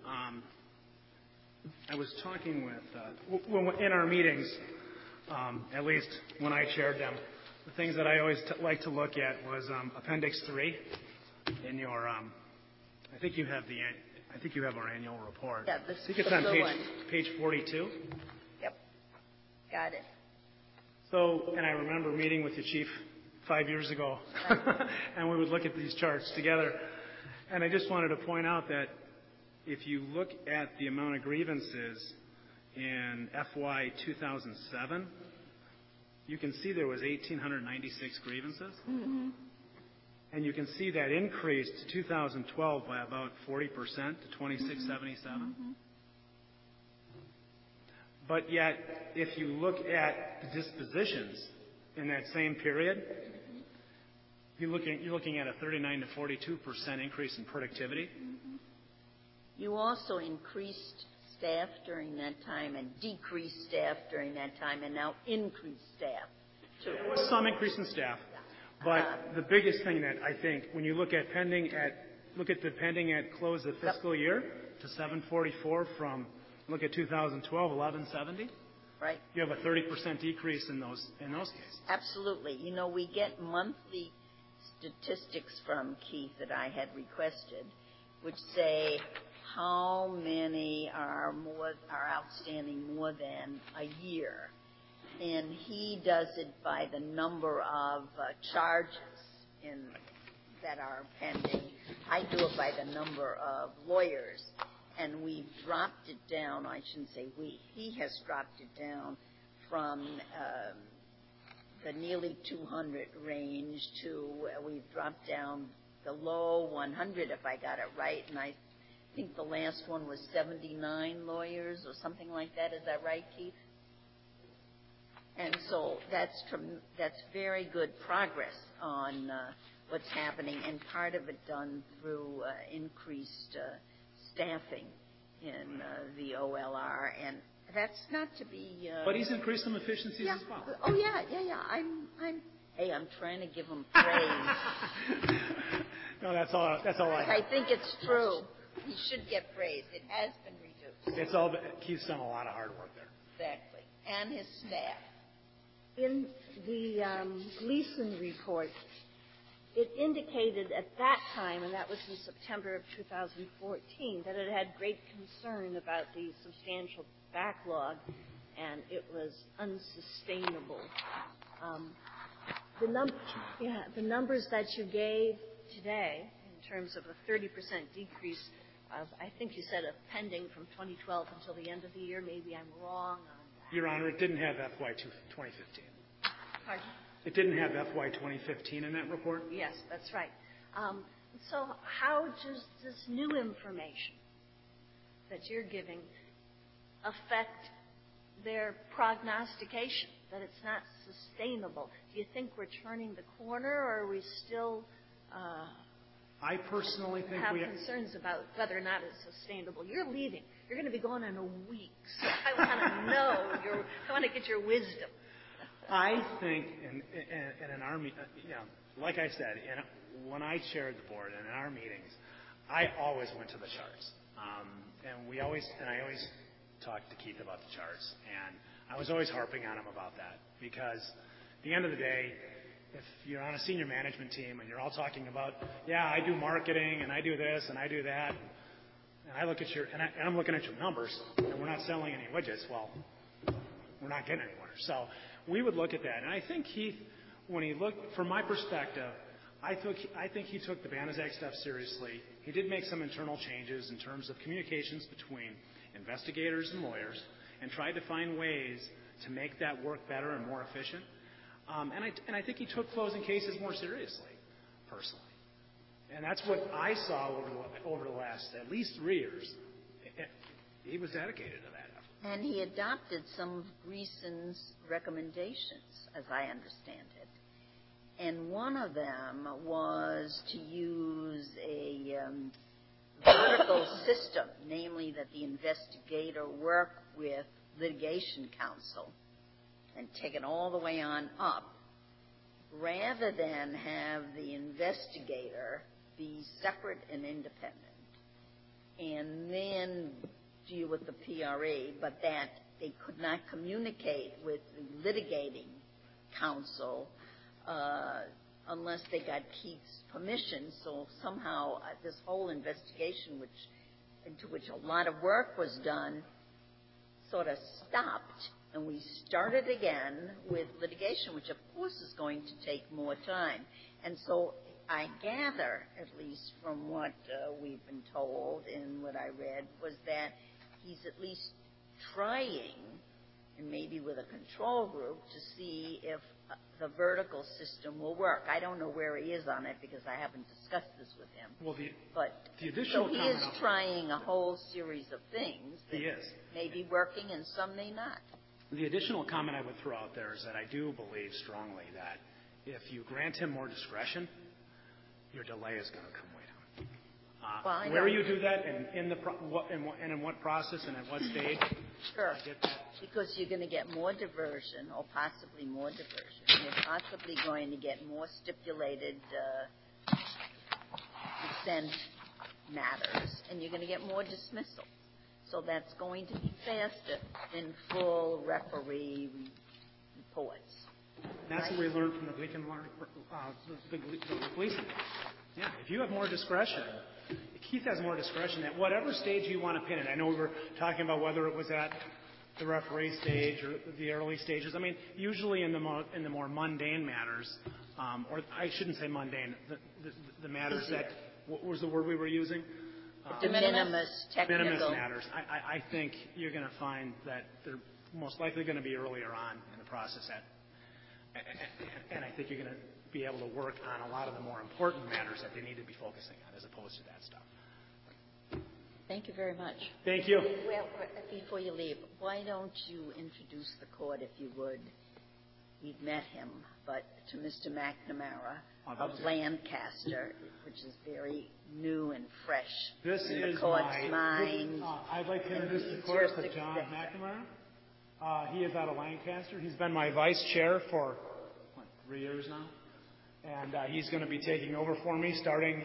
I was talking with, in our meetings, at least when I chaired them, the things that I always like to look at was Appendix 3 in your, I think you have our annual report. Yeah, I think it's on page 42. Yep, got it. So, and I remember meeting with the chief 5 years ago, and we would look at these charts together. And I just wanted to point out that if you look at the amount of grievances in FY 2007, you can see there was 1,896 grievances. Mm-hmm. And you can see that increased to 2012 by about 40% to 2,677. Mm-hmm. But yet, if you look at the dispositions in that same period, you're looking at a 39 to 42% increase in productivity. Mm-hmm. You also increased staff during that time and decreased staff during that time and now increased staff, too. There was some increase in staff, but the biggest thing that I think, when you look at the pending at close of fiscal year to 744 from, look at 2012, 1170. Right. You have a 30% decrease in those cases. Absolutely. You know, we get monthly statistics from Keith that I had requested, which say how many are outstanding more than a year, and he does it by the number of charges that are pending. I do it by the number of lawyers, and we've dropped it down. I shouldn't say we. He has dropped it down from the nearly 200 range to we've dropped down the low 100, if I got it right, and I think the last one was 79 lawyers or something like that. Is that right, Keith? And so that's very good progress on what's happening, and part of it done through increased staffing in the OLR, and that's not to be. But he's increased some efficiencies as well. Oh yeah. I'm trying to give him praise. No, that's all I think it's true. He should get praise. It has been reduced. Keith's done a lot of hard work there. Exactly, and his staff. In the Gleason report, it indicated at that time, and that was in September of 2014, that it had great concern about the substantial backlog, and it was unsustainable. The numbers that you gave today, in terms of a 30% decrease, I think you said pending from 2012 until the end of the year. Maybe I'm wrong on that. Your Honor, it didn't have FY 2015. Pardon? It didn't have FY 2015 in that report? Yes, that's right. So how does this new information that you're giving affect their prognostication that it's not sustainable? Do you think we're turning the corner, or are we still I personally think have we concerns about whether or not it's sustainable? You're leaving. You're going to be gone in a week. So I want to know. I want to get your wisdom. I think in an army, like I said, when I chaired the board and in our meetings, I always went to the charts, and I always talked to Keith about the charts, and I was always harping on him about that because at the end of the day, if you're on a senior management team and you're all talking about, yeah, I do marketing and I do this and I do that, and I look at I'm looking at your numbers and we're not selling any widgets, well, we're not getting anywhere. So we would look at that, and I think Keith, when he looked, from my perspective, I think he took the Banaszak stuff seriously. He did make some internal changes in terms of communications between investigators and lawyers and tried to find ways to make that work better and more efficient. And I think he took closing cases more seriously, personally. And that's what I saw over the last at least 3 years. He was dedicated to that effort. And he adopted some of Greason's recommendations, as I understand it. And one of them was to use a vertical system, namely that the investigator work with litigation counsel and take it all the way on up, rather than have the investigator be separate and independent and then deal with the PRA, but that they could not communicate with the litigating counsel unless they got Keith's permission. So somehow this whole investigation, into which a lot of work was done, sort of stopped, and we started again with litigation, which of course is going to take more time. And so I gather, at least from what we've been told and what I read, was that he's at least trying, and maybe with a control group, to see if the vertical system will work. I don't know where he is on it because I haven't discussed this with him. Well, the additional so he is trying a whole series of things that may be working and some may not. The additional comment I would throw out there is that I do believe strongly that if you grant him more discretion, your delay is going to come way down. Where you do that and in what process and at what stage? Sure. I get that. Because you're going to get more diversion, or possibly more diversion. You're possibly going to get more stipulated dissent matters, and you're going to get more dismissal. So that's going to be faster than full referee reports. That's what we learned from the Gleason. Yeah, if you have more discretion, Keith has more discretion at whatever stage you want to pin it. I know we were talking about whether it was at the referee stage or the early stages. I mean, usually in the more mundane matters, or I shouldn't say mundane, the matters that, what was the word we were using? De minimis, technical. De minimis matters. I think you're going to find that they're most likely going to be earlier on in the process, and I think you're going to be able to work on a lot of the more important matters that they need to be focusing on as opposed to that stuff. Thank you very much. Thank you. Well, before you leave, why don't you introduce the court, if you would? We've met him, but to Mr. McNamara of Lancaster, which is very new and fresh in the court's mind. I'd like to introduce the court to John McNamara. He is out of Lancaster. He's been my vice chair for, 3 years now? And he's going to be taking over for me starting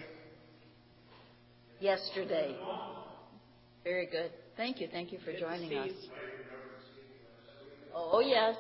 yesterday. Very good. Thank you. Thank you for joining us. Oh, yes.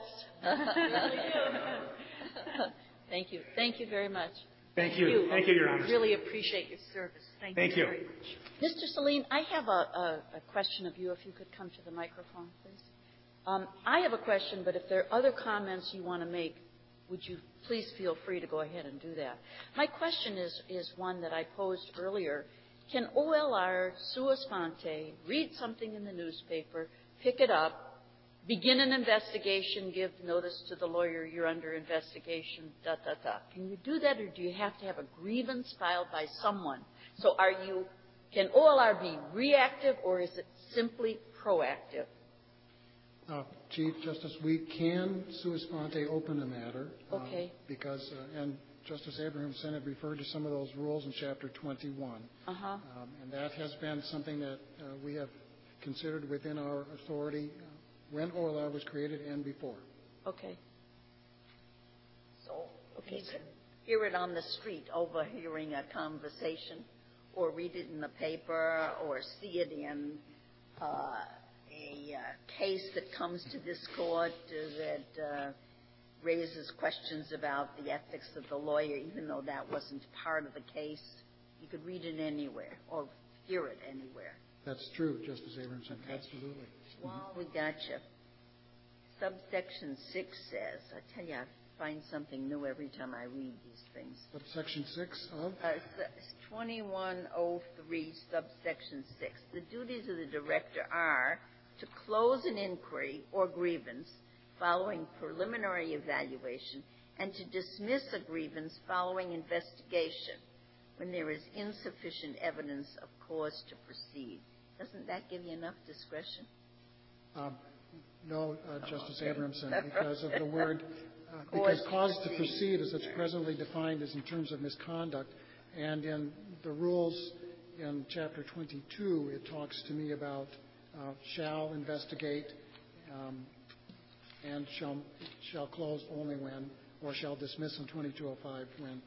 Thank you. Thank you very much. Thank you. Thank you, Your Honor. Really appreciate your service. Thank you very much. Mr. Saleen, I have a question of you, if you could come to the microphone, please. I have a question, but if there are other comments you want to make, would you please feel free to go ahead and do that. My question is one that I posed earlier can OLR sua sponte read something in the newspaper, pick it up, begin an investigation, give notice to the lawyer you're under investigation, Can you do that, or do you have to have a grievance filed by someone? So can OLR be reactive, or is it simply proactive? Chief Justice, we can sua sponte open a matter. Okay. Because, and Justice Abrahamson had referred to some of those rules in Chapter 21. And that has been something that we have considered within our authority when OLR was created and before. Okay. So, you can hear it on the street, overhearing a conversation, or read it in the paper, or see it in a case that comes to this court that raises questions about the ethics of the lawyer, even though that wasn't part of the case. You could read it anywhere or hear it anywhere. That's true, Justice Abrahamson. Okay. Absolutely. Well, we got you. Subsection 6 says, I tell you, I find something new every time I read these things. Subsection 6 of? 2103, subsection 6. The duties of the director are to close an inquiry or grievance following preliminary evaluation and to dismiss a grievance following investigation when there is insufficient evidence of cause to proceed. Doesn't that give you enough discretion? No, Justice Abrahamson, because of the word, because cause to proceed as it's presently defined is in terms of misconduct, and in the rules in Chapter 22, it talks to me about shall investigate and shall close only when, or shall dismiss in 2205 when.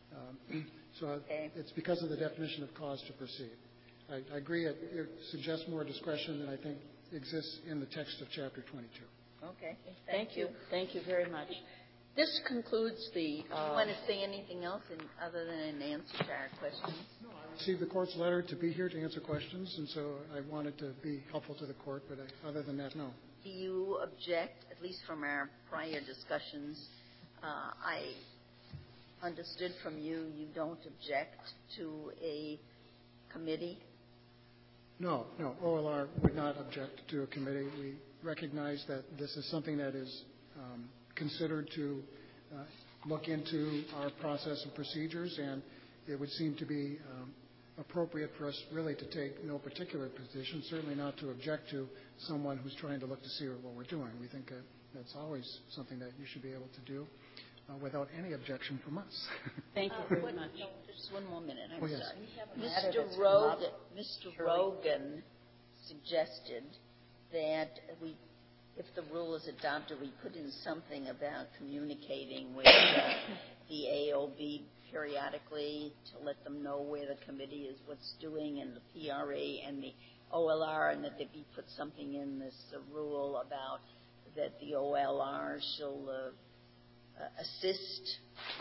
It's because of the definition of cause to proceed. I agree. It suggests more discretion than I think exists in the text of Chapter 22. Okay. Thank you. Thank you very much. This concludes the... Do you want to say anything else other than an answer to our questions? No, I received the court's letter to be here to answer questions, and so I wanted to be helpful to the court, but other than that, no. Do you object, at least from our prior discussions, I understood from you don't object to a committee? No. OLR would not object to a committee. We recognize that this is something that is considered to look into our process and procedures, and it would seem to be appropriate for us really to take no particular position, certainly not to object to someone who's trying to look to see what we're doing. We think that's always something that you should be able to do without any objection from us. Thank you very much. Just one more minute. I'm yes. sorry. Mr. Rogan suggested that if the rule is adopted, we put in something about communicating with the AOB periodically to let them know where the committee is, what's doing, and the PRA and the OLR, and that they be put something in this rule about that the OLR shall assist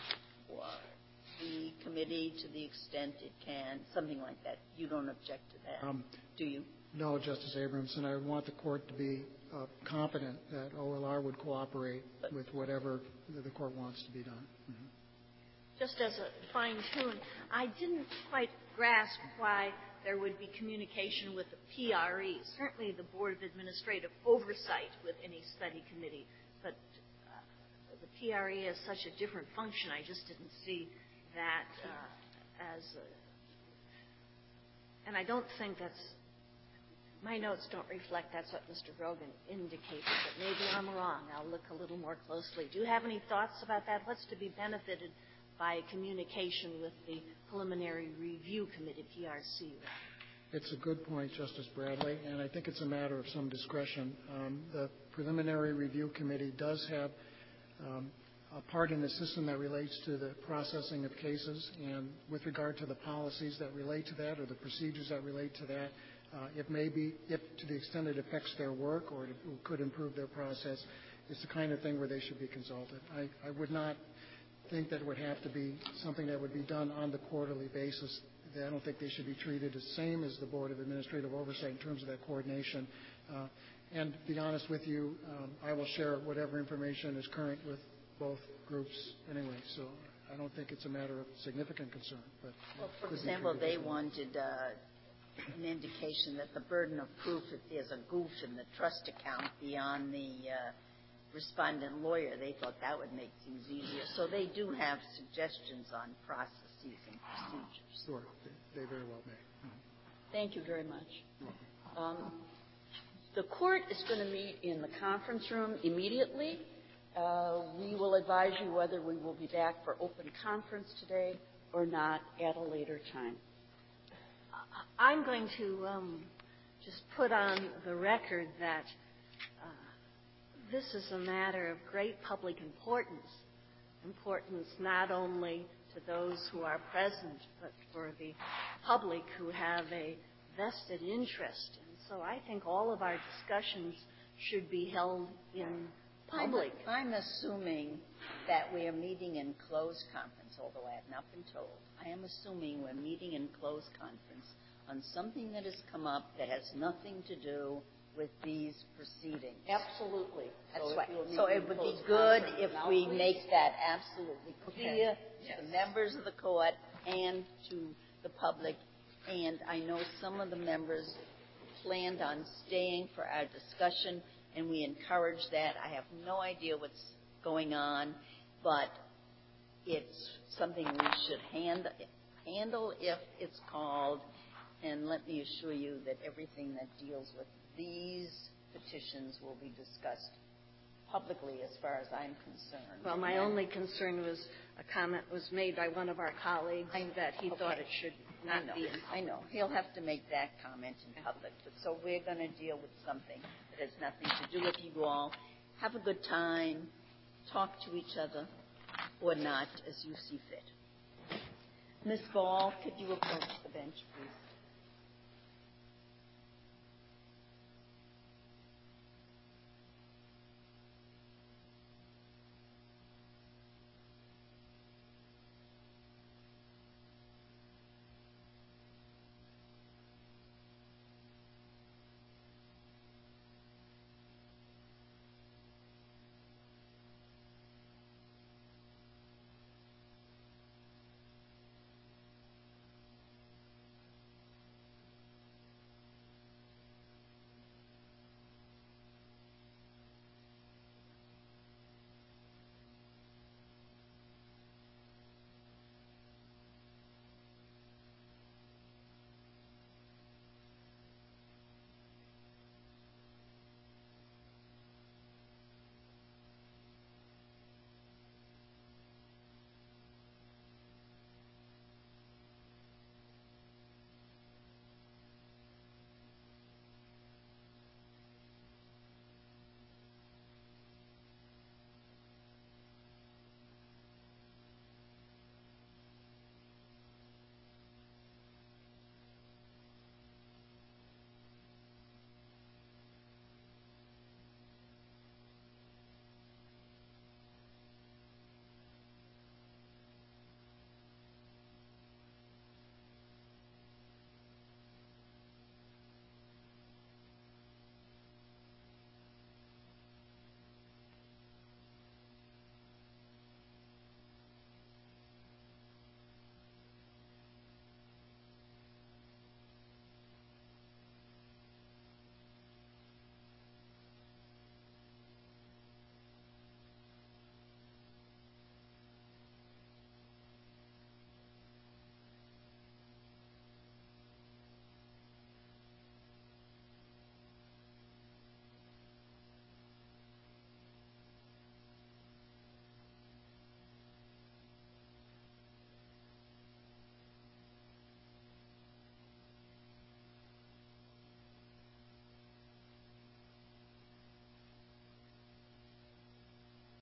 the committee to the extent it can, something like that. You don't object to that, do you? No, Justice Abrahamson. I want the court to be confident that OLR would cooperate with whatever the court wants to be done. Mm-hmm. Just as a fine-tune, I didn't quite grasp why there would be communication with the PRE, certainly the Board of Administrative Oversight with any study committee, but the PRE has such a different function. I just didn't see that and I don't think my notes don't reflect that's what Mr. Grogan indicated, but maybe I'm wrong. I'll look a little more closely. Do you have any thoughts about that? What's to be benefited by communication with the Preliminary Review Committee, PRC? It's a good point, Justice Bradley, and I think it's a matter of some discretion. The Preliminary Review Committee does have a part in the system that relates to the processing of cases, and with regard to the policies that relate to that or the procedures that relate to that, it may be, if to the extent it affects their work or it could improve their process, it's the kind of thing where they should be consulted. I would not think that it would have to be something that would be done on the quarterly basis. I don't think they should be treated the same as the Board of Administrative Oversight in terms of that coordination. And to be honest with you, I will share whatever information is current with both groups anyway, so I don't think it's a matter of significant concern. But well, for example, they wanted an indication that the burden of proof if there's a goof in the trust account beyond the respondent lawyer. They thought that would make things easier. So they do have suggestions on processes and procedures. Sure, they very well may. Thank you very much. The court is going to meet in the conference room immediately. We will advise you whether we will be back for open conference today or not at a later time. I'm going to just put on the record that this is a matter of great public importance not only to those who are present, but for the public who have a vested interest. And so I think all of our discussions should be held in public. I'm assuming that we are meeting in closed conference, although I have not been told. I am assuming we're meeting in closed conference on something that has come up that has nothing to do with these proceedings. Absolutely. That's right. So it would be good if we make that absolutely clear to the members of the court and to the public. And I know some of the members planned on staying for our discussion, and we encourage that. I have no idea what's going on, but it's something we should handle if it's called. And let me assure you that everything that deals with these petitions will be discussed publicly as far as I'm concerned. Well, my only concern was a comment was made by one of our colleagues that he thought it should not be in public. I know. He'll have to make that comment in public. But so we're going to deal with something that has nothing to do with you all. Have a good time. Talk to each other or not as you see fit. Ms. Ball, could you approach the bench, please?